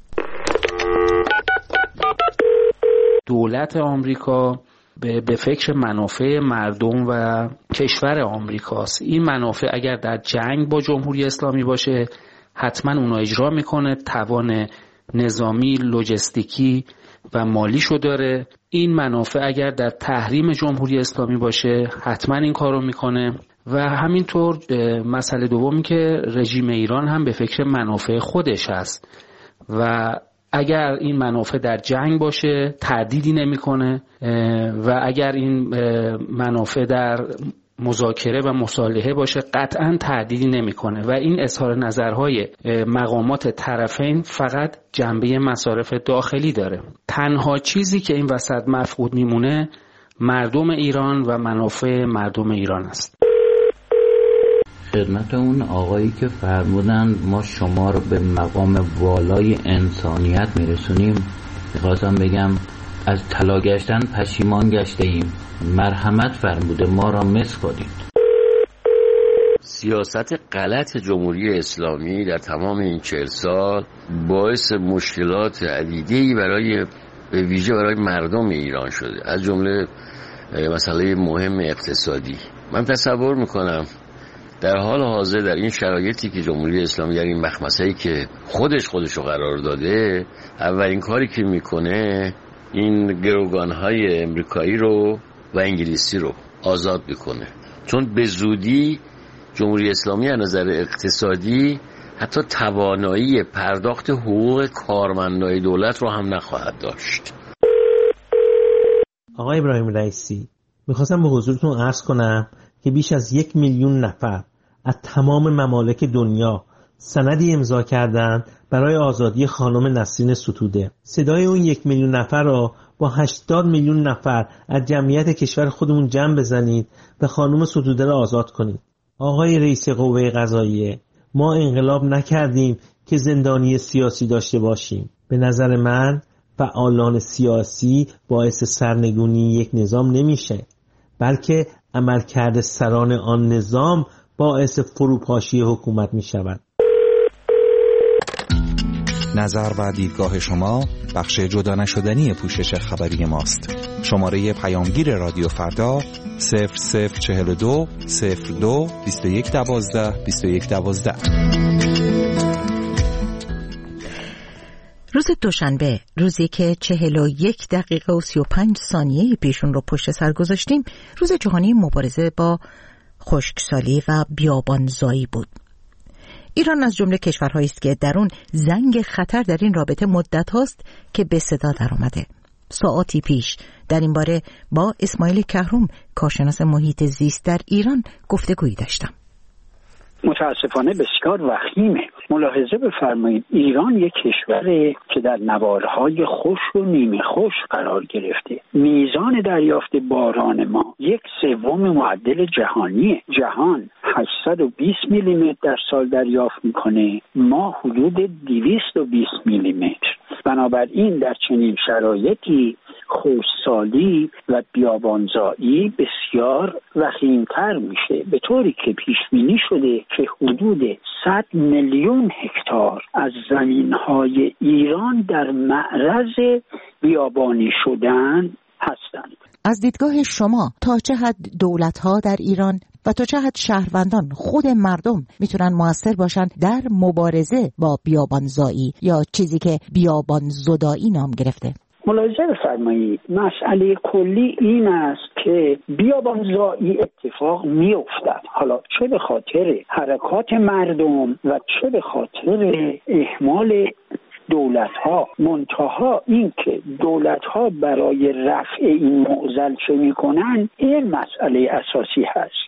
دولت آمریکا به فکر منافع مردم و کشور آمریکاست. این منافع اگر در جنگ با جمهوری اسلامی باشه حتما اونو اجرا میکنه، توان نظامی، لوجستیکی و مالیشو داره. این منافع اگر در تحریم جمهوری اسلامی باشه حتما این کارو میکنه. و همینطور مسئله دومی که رژیم ایران هم به فکر منافع خودش هست و اگر این منافع در جنگ باشه تردیدی نمیکنه و اگر این منافع در مذاکره و مصالحه باشه قطعا تردیدی نمیکنه و این اظهار نظرهای مقامات طرفین فقط جنبه مصارف داخلی داره. تنها چیزی که این وسط مفقود میمونه مردم ایران و منافع مردم ایران است. خدمت اون آقایی که فرمودن ما شما رو به مقام والای انسانیت میرسونیم، میخواستم بگم از طلا گشتن پشیمان گشته ایم. مرحمت فرموده ما را مس کنید. سیاست غلط جمهوری اسلامی در تمام این چهل سال باعث مشکلات عدیده‌ای برای به ویژه برای مردم ایران شده، از جمله مسئله مهم اقتصادی. من تصور میکنم در حال حاضر در این شرایطی که جمهوری اسلامی در این مخمسه‌ای که خودش خودشو قرار داده، اولین کاری که میکنه این گروگان‌های امریکایی رو و انگلیسی رو آزاد میکنه، چون به زودی جمهوری اسلامی از نظر اقتصادی حتی توانایی پرداخت حقوق کارمندای دولت رو هم نخواهد داشت. آقای ابراهیم رئیسی، میخواستم به حضورتون عرض کنم که بیش از یک میلیون نفر از تمام ممالک دنیا سندی امضا کردند برای آزادی خانم نسرین ستوده. صدای اون یک میلیون نفر را با هشتاد میلیون نفر از جمعیت کشور خودمون جمع بزنید و خانم ستوده را آزاد کنید. آقای رئیس قوه قضاییه، ما انقلاب نکردیم که زندانی سیاسی داشته باشیم. به نظر من فعالان سیاسی باعث سرنگونی یک نظام نمیشه، بلکه عملکرد سران آن نظام باعث فروپاشی حکومت می شود. نظر و دیدگاه شما بخش جدا نشدنی پوشش خبری ماست. شماره پیامگیر رادیو فردا صفر صفر چهل و دو صفر دو بیست و یک دوازده بیست و یک دوازده. روز دوشنبه، روزی که چهل و یک دقیقه و سی و پنج ثانیه پیشون رو پشت سر گذاشتیم، روز جهانی مبارزه با خشکسالی و بیابانزایی بود. ایران از جمله کشورهایی است که در اون زنگ خطر در این رابطه مدت هاست که به صدا در آمده. ساعاتی پیش در این باره با اسماعیل کهروم، کارشناس محیط زیست در ایران، گفتگویی داشتم. متاسفانه بسیار وخیمه. ملاحظه بفرمایید ایران یک کشوره که در نوارهای خشک و نیمه خشک قرار گرفته. میزان دریافت باران ما یک سوم معدل جهانیه. جهان هشتصد و بیست میلی متر در سال دریافت میکنه، ما حدود دویست و بیست میلی متر. بنابراین در چنین شرایطی خشکسالی و بیابانزایی بسیار وخیم‌تر میشه، به طوری که پیش بینی شده که حدود صد میلیون هکتار از زمین‌های ایران در معرض بیابانی شدن هستند. از دیدگاه شما تا چه حد دولت‌ها در ایران و تا چه حد شهروندان، خود مردم، میتونن موثر باشن در مبارزه با بیابانزایی یا چیزی که بیابانزدایی نام گرفته؟ ملاحظه بفرمایید مسئله کلی این است که بیابانزایی اتفاق میافتد، حالا چه به خاطر حرکات مردم و چه به خاطر اهمال دولت ها. منتها این که دولت ها برای رفع این معضل چه میکنن، این مسئله اساسی هست.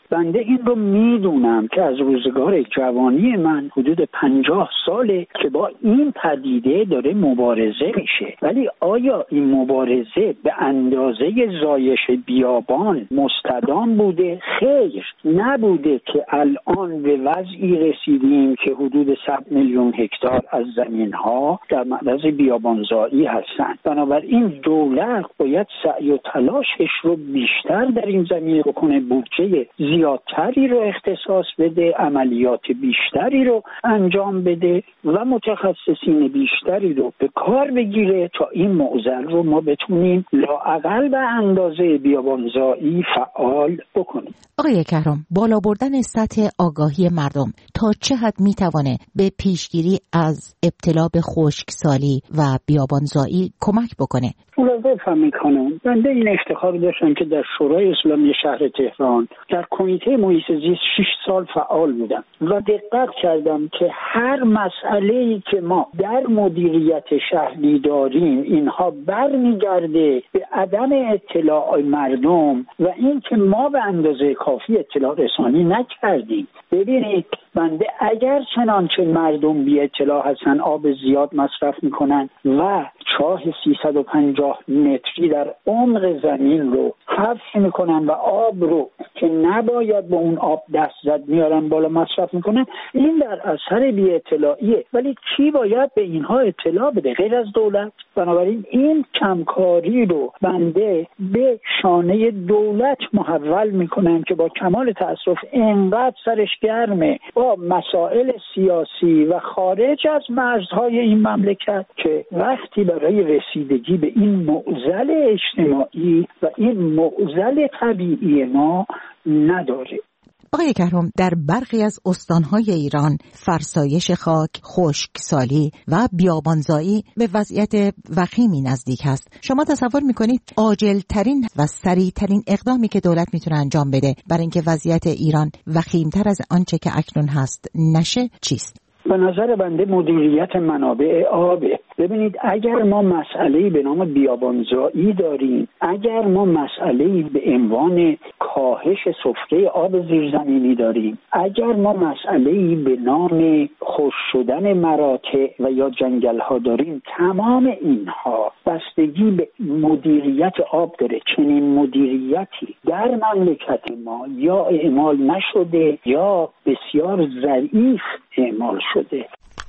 بنده این رو میدونم که از روزگار جوانی من حدود پنجاه ساله که با این پدیده داره مبارزه میشه، ولی آیا این مبارزه به اندازه زایش بیابان مستدام بوده؟ خیر، نبوده که الان به وضعی رسیدیم که حدود صد میلیون هکتار از زمین‌ها در معرض بیابانزایی هستند. بنابراین دولت باید سعی و تلاشش رو بیشتر در این زمینه بکنه، بودجه زیادتری رو اختصاص بده، عملیات بیشتری رو انجام بده و متخصصین بیشتری رو به کار بگیره تا این معضل رو ما بتونیم لااقل به اندازه بیابانزایی فعال بکنیم. آقای کهرام، بالا بردن سطح آگاهی مردم تا چه حد میتوانه به پیشگیری از ابتلا به خشکسالی و بیابانزایی کمک بکنه؟ ملاحظه فهمی خانم، بنده این افتخار داشتم که در شورای اسلامی شهر تهران در کمیته محیط زیست شش سال فعال بودم و دقت کردم که هر مسئله‌ای که ما در مدیریت شهری داریم اینها برمیگرده به عدم اطلاع مردم و این که ما به اندازه کافی اطلاع رسانی نکردیم. ببینید بنده اگر چنانچه مردم بی اطلاع هستن، آب زیاد مصرف میکنن و چاه سیصد و پنجاه متری در عمق زمین رو حفر میکنن و آب رو که نباید به اون آب دست زد میارن بالا مصرف میکنن، این در اثر بی اطلاعیه. ولی کی باید به اینها اطلاع بده غیر از دولت؟ بنابراین این کمکاری رو بنده به شانه دولت محول میکنم که با کمال تأسف انقدر سرش گرمه با مسائل سیاسی و خارج از مرزهای این مملکت که وقتی برای رسیدگی به این معضل اجتماعی و این معضل طبیعی ما نداره. آقای کهرام، در برخی از استانهای ایران فرسایش خاک، خشکسالی و بیابانزایی به وضعیت وخیمی نزدیک هست. شما تصور میکنید عاجل ترین و سریع ترین اقدامی که دولت میتونه انجام بده برای اینکه وضعیت ایران وخیمتر از آنچه که اکنون هست نشه چیست؟ به نظر بنده مدیریت منابع آبه. ببینید اگر ما مسئله‌ای به نام بیابانزایی داریم، اگر ما مسئله‌ای به عنوان کاهش سفره آب زیرزمینی داریم، اگر ما مسئله‌ای به نام خشک شدن مراتع و یا جنگل‌ها داریم، تمام اینها بستگی به مدیریت آب داره. چنین مدیریتی در مملکت ما یا اعمال نشده یا بسیار ضعیف اعمال شده.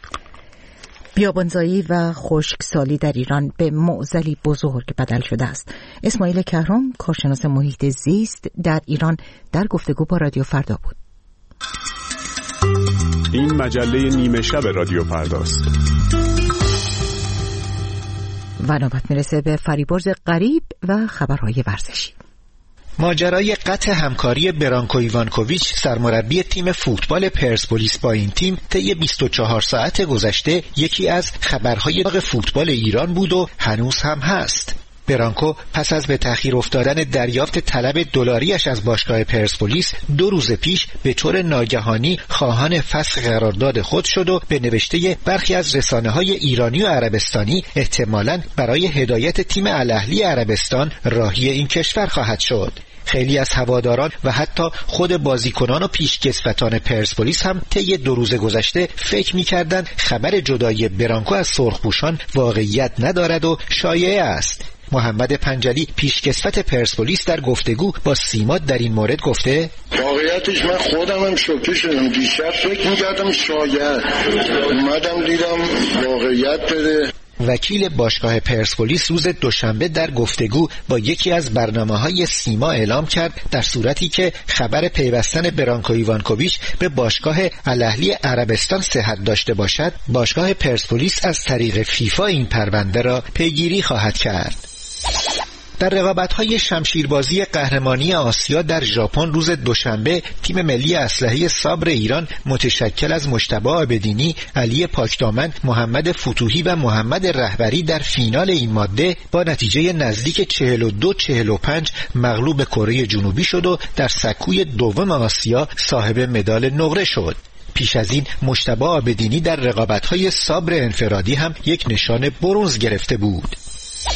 بیابانزایی و خشکسالی در ایران به معضلی بزرگ بدل شده است. اسماعیل کهرام، کارشناس محیط زیست در ایران، در گفتگو با رادیو فردا بود. این مجله نیمه شب رادیو فرداست. و نوبت میرسه به فریبرز غریب و خبرهای ورزشی. ماجرای قطع همکاری برانکو ایوانکوویچ سرمربی تیم فوتبال پرسپولیس با این تیم طی بیست و چهار ساعت گذشته یکی از خبرهای فوتبال ایران بود و هنوز هم هست. برانکو پس از به تأخیر افتادن دریافت طلب دلاریش از باشگاه پرسپولیس دو روز پیش به طور ناگهانی خواهان فسخ قرارداد خود شد و به نوشته برخی از رسانه‌های ایرانی و عربستانی احتمالاً برای هدایت تیم الاهلی عربستان راهی این کشور خواهد شد. خیلی از هواداران و حتی خود بازیکنان و پیشکسوتان پرسپولیس هم طی دو روز گذشته فکر می‌کردند خبر جدایی برانکو از سرخپوشان واقعیت ندارد و شایعه است. محمد پنجلی پیشکسوت پرسپولیس در گفتگو با سیماد در این مورد گفته واقعیتش من خودم هم شوکه شدم. دیشب فکر می‌کردم شاید، اومدم دیدم واقعیت داره. وکیل باشگاه پرسپولیس روز دوشنبه در گفتگو با یکی از برنامه‌های سیما اعلام کرد در صورتی که خبر پیوستن برانکو ایوانکوویچ به باشگاه الاهلی عربستان صحت داشته باشد، باشگاه پرسپولیس از طریق فیفا این پرونده را پیگیری خواهد کرد. در رقابت‌های شمشیربازی قهرمانی آسیا در ژاپن روز دوشنبه تیم ملی اسلحه سابر ایران متشکل از مجتبی عابدینی، علی پاکدامن، محمد فتوحی و محمد رهبری در فینال این ماده با نتیجه نزدیک چهل و دو چهل و پنج مغلوب کره جنوبی شد و در سکوی دوم آسیا صاحب مدال نقره شد. پیش از این مجتبی عابدینی در رقابت‌های سابر انفرادی هم یک نشان برنز گرفته بود.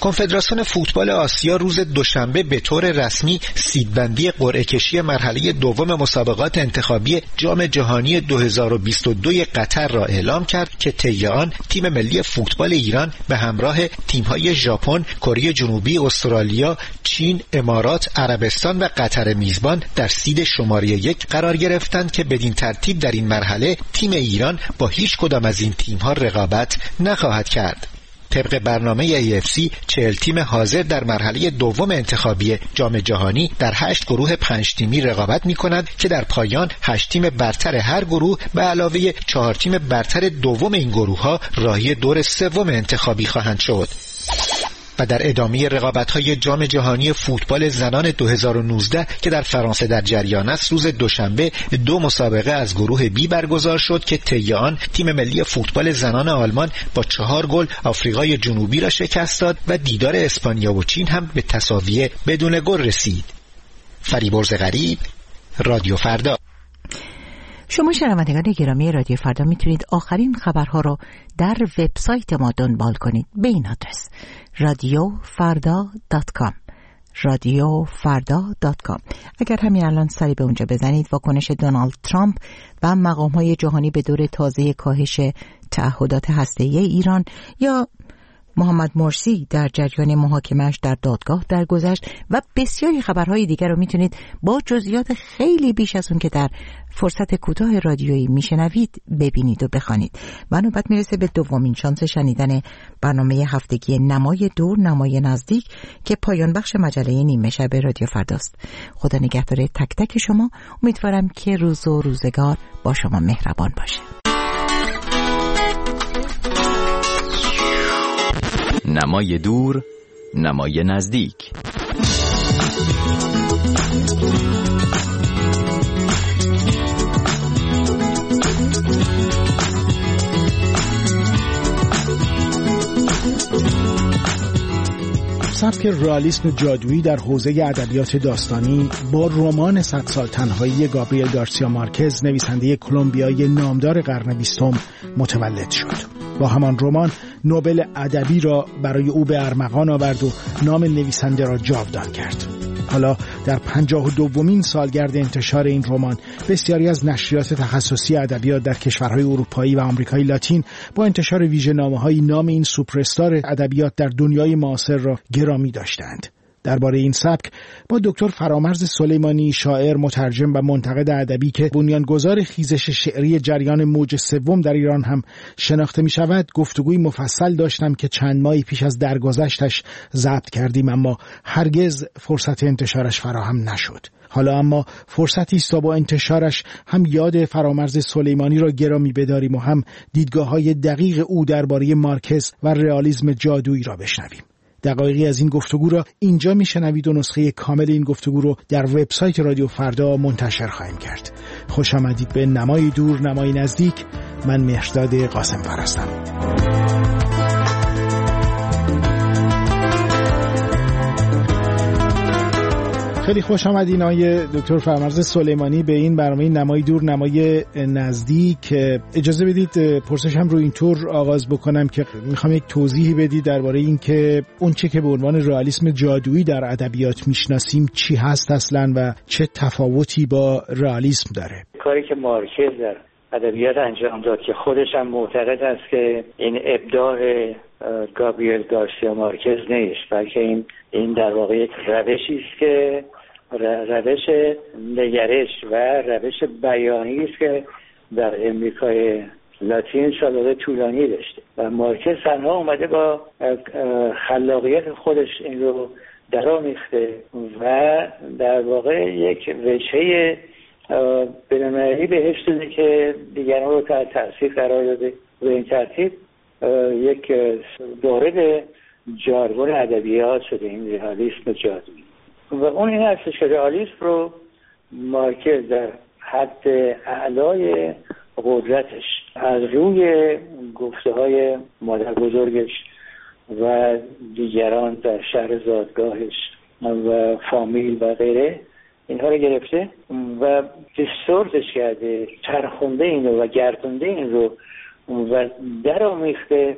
کنفدراسیون فوتبال آسیا روز دوشنبه به طور رسمی سیدبندی قرعه کشی مرحله دوم مسابقات انتخابی جام جهانی دو هزار و بیست و دو قطر را اعلام کرد که طی آن تیم ملی فوتبال ایران به همراه تیم‌های ژاپن، کره جنوبی، استرالیا، چین، امارات، عربستان و قطر میزبان در سید شماره یک قرار گرفتند که بدین ترتیب در این مرحله تیم ایران با هیچ کدام از این تیم‌ها رقابت نخواهد کرد. طبق برنامه ای اف سی چهل تیم حاضر در مرحله دوم انتخابی جام جهانی در هشت گروه پنج تیمی رقابت می‌کنند که در پایان هشت تیم برتر هر گروه به علاوه چهار تیم برتر دوم این گروه‌ها راهی دور سوم انتخابی خواهند شد. و در ادامه رقابت‌های جام جهانی فوتبال زنان دو هزار و نوزده که در فرانسه در جریان است، روز دوشنبه دو مسابقه از گروه بی برگزار شد که طی آن تیم ملی فوتبال زنان آلمان با چهار گل آفریقای جنوبی را شکست داد و دیدار اسپانیا و چین هم به تساوی بدون گل رسید. فریبرز غریب، رادیو فردا. شما شنوندگان گرامی رادیو فردا میتونید آخرین خبرها رو در وبسایت ما دنبال کنید به این آدرس رادیو فردا دات کام رادیو فردا دات کام. اگر همین الان سری به اونجا بزنید، واکنش دونالد ترامپ و مقام‌های جهانی به دور تازه کاهش تعهدات هسته‌ای ایران یا محمد مرسی در جریان محاکمه‌اش در دادگاه درگذشت و بسیاری خبرهای دیگر رو میتونید با جزئیات خیلی بیش از اون که در فرصت کوتاه رادیویی میشنوید ببینید و بخوانید. و نوبت میرسه به دومین شانس شنیدن برنامه هفتگی نمای دور نمای نزدیک که پایان بخش مجله نیمه شب رادیو فرداست. خدا نگهدار تک تک شما. امیدوارم که روز و روزگار با شما مهربان باشه. نمای دور، نمای نزدیک. سبک رئالیسم جادویی در حوزه ادبیات داستانی با رمان صد سال تنهایی گابریل گارسیا مارکز، نویسنده کلمبیایی نامدار قرن بیستم، متولد شد. با همان رمان نوبل ادبی را برای او به ارمغان آورد و نام نویسنده را جاودان کرد. حالا در پنجاه و دومین سالگرد انتشار این رمان، بسیاری از نشریات تخصصی ادبیات در کشورهای اروپایی و آمریکای لاتین با انتشار ویژه‌نامه‌های نام این سوپرستار ادبیات در دنیای معاصر را گرامی داشتند. درباره این سبک با دکتر فرامرز سلیمانی، شاعر، مترجم و منتقد ادبی که بنیانگذار خیزش شعری جریان موج سوم در ایران هم شناخته می شود، گفتگوی مفصل داشتم که چند ماهی پیش از درگذشتش ضبط کردیم، اما هرگز فرصت انتشارش فراهم نشد. حالا اما فرصتی است تا با انتشارش هم یاد فرامرز سلیمانی را گرامی بداریم و هم دیدگاه‌های دقیق او درباره مارکز و رئالیسم جادویی را بشنویم. دقایقی از این گفتگو را اینجا میشنوید و نسخه کامل این گفتگو رو در وبسایت رادیو فردا منتشر خواهیم کرد. خوش آمدید به نمای دور نمای نزدیک. من مهرداد قاسم پرستم. خیلی خوش آمدین آقای دکتر فرامرز سلیمانی به این برنامه نمای دور نمای نزدیک. اجازه بدید پرسشم رو اینطور آغاز بکنم که میخوام یک توضیحی بدید درباره این که اون چه که به عنوان رئالیسم جادویی در ادبیات میشناسیم چی هست اصلا و چه تفاوتی با رئالیسم داره. کاری که مارکز در ادبیات انجام داد که خودش هم معتقد است که این ابداع گابریل گارسیا مارکز نیست، بلکه این این در واقع یک روشی است که روش نگرش و روش بیانی است که در امریکای لاتین سابقه طولانی داشته و مارکز تنها اومده با خلاقیت خودش این رو درآمیخته و در واقع یک وجهه بین‌المللی بهش داده که دیگران رو تحت تاثیر قرار داده. به این ترتیب یک وارد ژارگون ادبیات شده این رئالیسم جادویی و اون این هستش که رئالیسم رو مارکز در حد اعلای قدرتش از روی گفته های مادر بزرگش و دیگران در شهر زادگاهش و فامیل و غیره اینها رو گرفته و دیستورتش کرده، چرخونده این رو و گردونده این رو و در آمیخته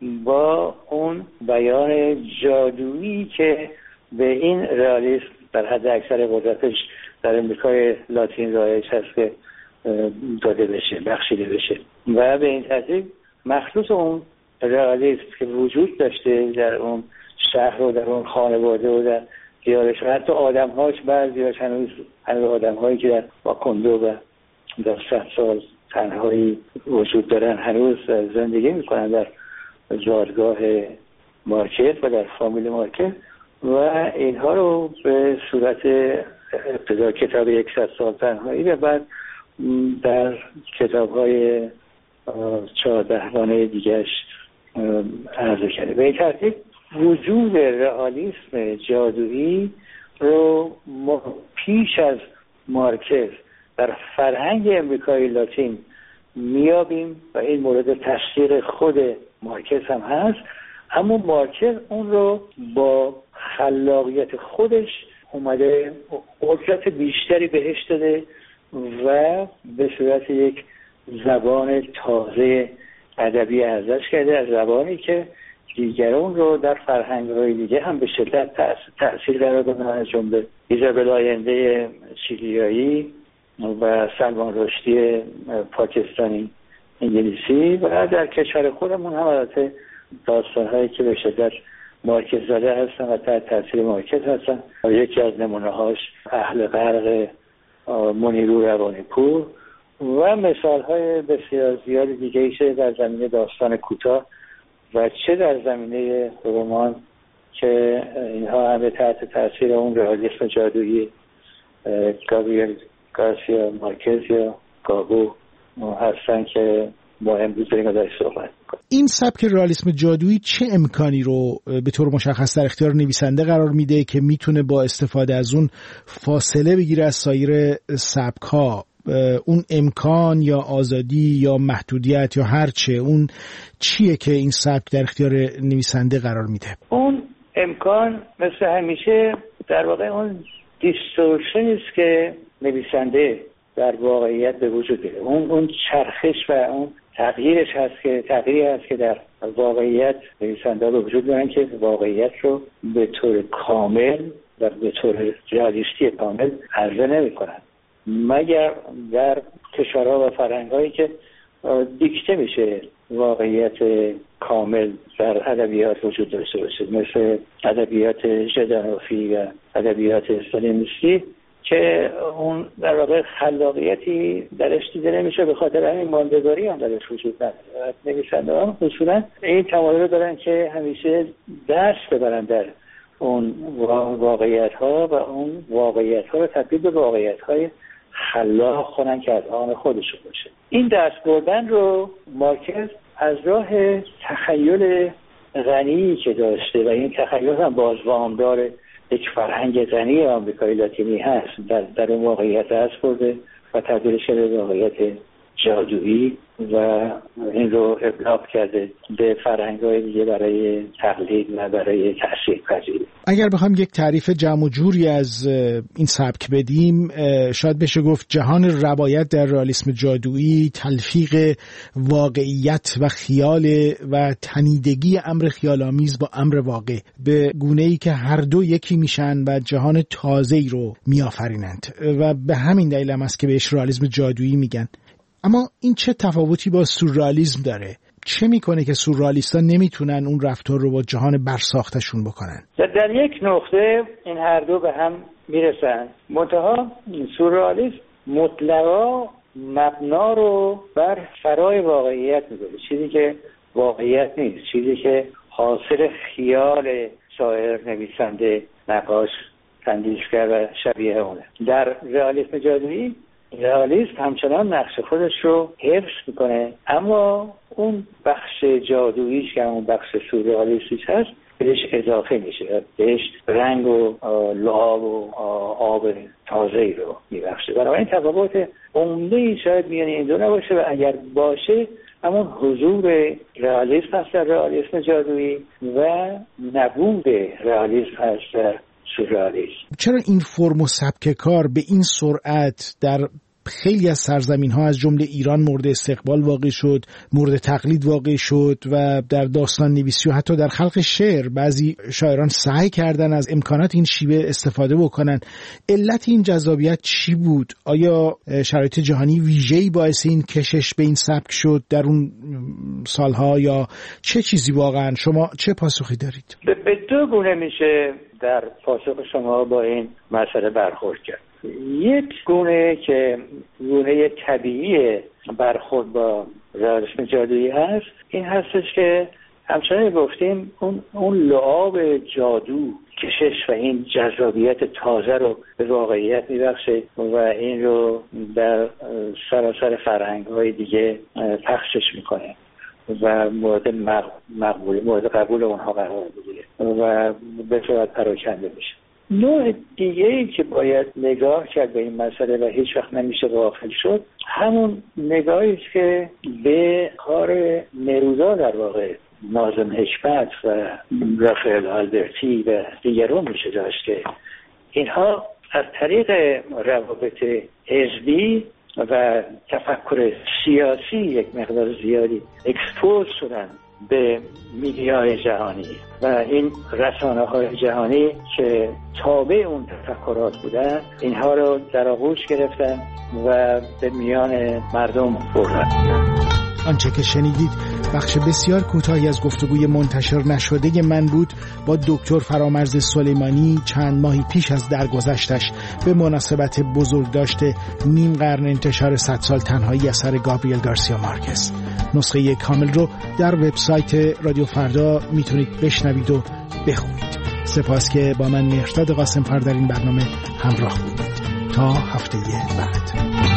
با اون بیان جادویی که به این رئالیسم در حد اکثر قدرتش در امریکای لاتین رایج هست که داده بشه، بخشیده بشه و به این ترتیب مخصوص اون رئالیسم که وجود داشته در اون شهر و در اون خانواده و در دیارش و حتی آدم‌هاش بعضی‌هاش هنوز هنوز آدم‌هایی که در واکندو و در صد سال تنهایی وجود دارن هنوز زندگی میکنن در زادگاه مارکز و در فامیل مارکز و اینها رو به صورت ابتدا کتاب یکصد سال تنهایی و بعد در کتاب‌های چهارده بانه دیگرش عرضه کرده. به این ترتیب وجود رئالیسم جادویی رو ما پیش از مارکز در فرهنگ امریکای لاتین میابیم و این مورد تشویق خود مارکز هم هست، اما مارکز اون رو با خلاقیت خودش اومده قدرت بیشتری بهش داده و به صورت یک زبان تازه ادبی ارزش کرده، از زبانی که دیگران رو در فرهنگ‌های دیگه هم به شدت تأثیر قرار دادن، از جمله ایزابل آینده چیلیایی و سلمان رشدی پاکستانی انگلیسی و در کشور خودمون هم البته داستان‌هایی که به شدت مارکز زاده هستن و تحت تأثیر مارکز هستن. یکی از نمونه‌هاش اهل غرق منیرو روانی‌پور و مثال‌های بسیار زیاد دیگه چه در زمینه داستان کوتاه و چه در زمینه رمان که اینها همه تحت تأثیر اون رئالیسم جادویی گابریل گارسیا مارکز یا گابو هستن که ما امروز داریم ازش صحبت می‌کنیم. این سبک رئالیسم جادویی چه امکانی رو به طور مشخص در اختیار نویسنده قرار میده که میتونه با استفاده از اون فاصله بگیره از سایر سبک‌ها؟ اون امکان یا آزادی یا محدودیت یا هر چه، اون چیه که این سبک در اختیار نویسنده قرار میده؟ اون امکان مثل همیشه در واقع اون دیستورشنی است که نویسنده در واقعیت به وجود بیاره. اون اون چرخش و اون تغییرش هست که تغییری هست که در واقعیت نویسنده به وجود میارن که واقعیت رو به طور کامل و به طور رئالیستی کامل عرضه نمی‌کنن، مگر در کشورها و فرهنگ‌هایی که دیکته میشه واقعیت کامل در ادبیات وجود داشته باشه، مثل ادبیات ژدانوفی و ادبیات استالینیستی که اون در واقع خلاقیتی درش دیده نمیشه، به خاطر همین ماندگاری هم درش وجود نداره. نویسنده‌ها اصولا این تمایل رو دارن که همیشه دست ببرن در اون واقعیت‌ها و اون واقعیت‌ها رو تبدیل به واقعیت‌های خلاق کنن که از آن خودشون باشه. این دست بردن رو مارکز از راه تخیل غنی که داشته و این تخیل هم باز وامدار یک فرهنگ غنی آمریکای لاتینی هست در, در اون واقعیت دست برده و تبدیلش کرده به واقعیت جادویی و این رو ابلاغ کرده به فرهنگ‌های دیگه برای تقلید و برای تأثیرپذیری. اگر بخوام یک تعریف جمع و جوری از این سبک بدیم، شاید بشه گفت جهان روایت در رئالیسم جادویی تلفیق واقعیت و خیال و تنیدگی امر خیال‌آمیز با امر واقع به گونه‌ای که هر دو یکی میشن و جهان تازه‌ای رو میآفرینند و به همین دلیل هم است که بهش رئالیسم جادویی میگن. اما این چه تفاوتی با سورئالیسم داره؟ چه میکنه که سورئالیست‌ها نمیتونن اون رفتار رو با جهان برساختشون بکنن؟ در یک نقطه این هر دو به هم میرسن، منتها سورئالیسم مطلقا مبنا رو بر فرای واقعیت میذاره، چیزی که واقعیت نیست، چیزی که حاصل خیال شاعر، نویسنده، نقاش، تندیسگر و شبیه اونه. در رئالیسم جادویی رئالیسم همچنان نقش خودش رو حفظ میکنه، اما اون بخش جادوییش که اون بخش سورئالیستیش هست بهش اضافه میشه، بهش رنگ و لعاب و آب تازه‌ای رو میبخشه. بنابراین تفاوت عمده‌ای شاید میان این دو نباشه و اگر باشه اما حضور رئالیسم هست در رئالیسم جادویی و نبود رئالیسم هست در سورئالیسم. چرا این فرم و سبک کار به این سرعت در خیلی از سرزمین ها از جمله ایران مورد استقبال واقع شد، مورد تقلید واقع شد و در داستان نویسی و حتی در خلق شعر بعضی شاعران سعی کردن از امکانات این شیوه استفاده بکنن. علت این جذابیت چی بود؟ آیا شرایط جهانی ویژه‌ای باعث این کشش به این سبک شد در اون سالها یا چه چیزی واقعا؟ شما چه پاسخی دارید؟ به دو گونه میشه در پاسخ شما با این مسئله برخورد کرد. یک گونه که گونه طبیعی برخورد با رئالیسم جادویی هست، این هستش که همچنان گفتیم اون اون لعاب جادو، کشش و این جذابیت تازه رو به واقعیت میبخشه و این رو در سراسر فرهنگ‌های دیگه پخشش میکنه و مورد مقبول مورد قبول اونها قرار میگیره و به صورت پراکنده میشه. نوع دیگه ای که باید نگاه کرد به این مسئله و هیچ وقت نمیشه غافل شد، همون نگاهی است که به کار نرودا در واقع ناظم حکمت و رافائل آلبرتی و دیگران میشه داشت که اینها از طریق روابط حزبی و تفکر سیاسی یک مقدار زیادی اکسپوز شدن به میدیای جهانی و این رسانه های جهانی که تابع اون تفکرات بودن اینها رو در آغوش گرفتن و به میان مردم بردن. آنچه که شنیدید بخش بسیار کوتاهی از گفتگوی منتشر نشده من بود با دکتر فرامرز سلیمانی چند ماهی پیش از درگذشتش به مناسبت بزرگداشت نیم قرن انتشار صد سال تنهایی اثر گابریل گارسیا مارکز. نسخه کامل رو در وبسایت رادیو فردا میتونید بشنوید و بخونید. سپاس که با من مهرداد قاسم‌فر در این برنامه همراه بودید. تا هفته بعد.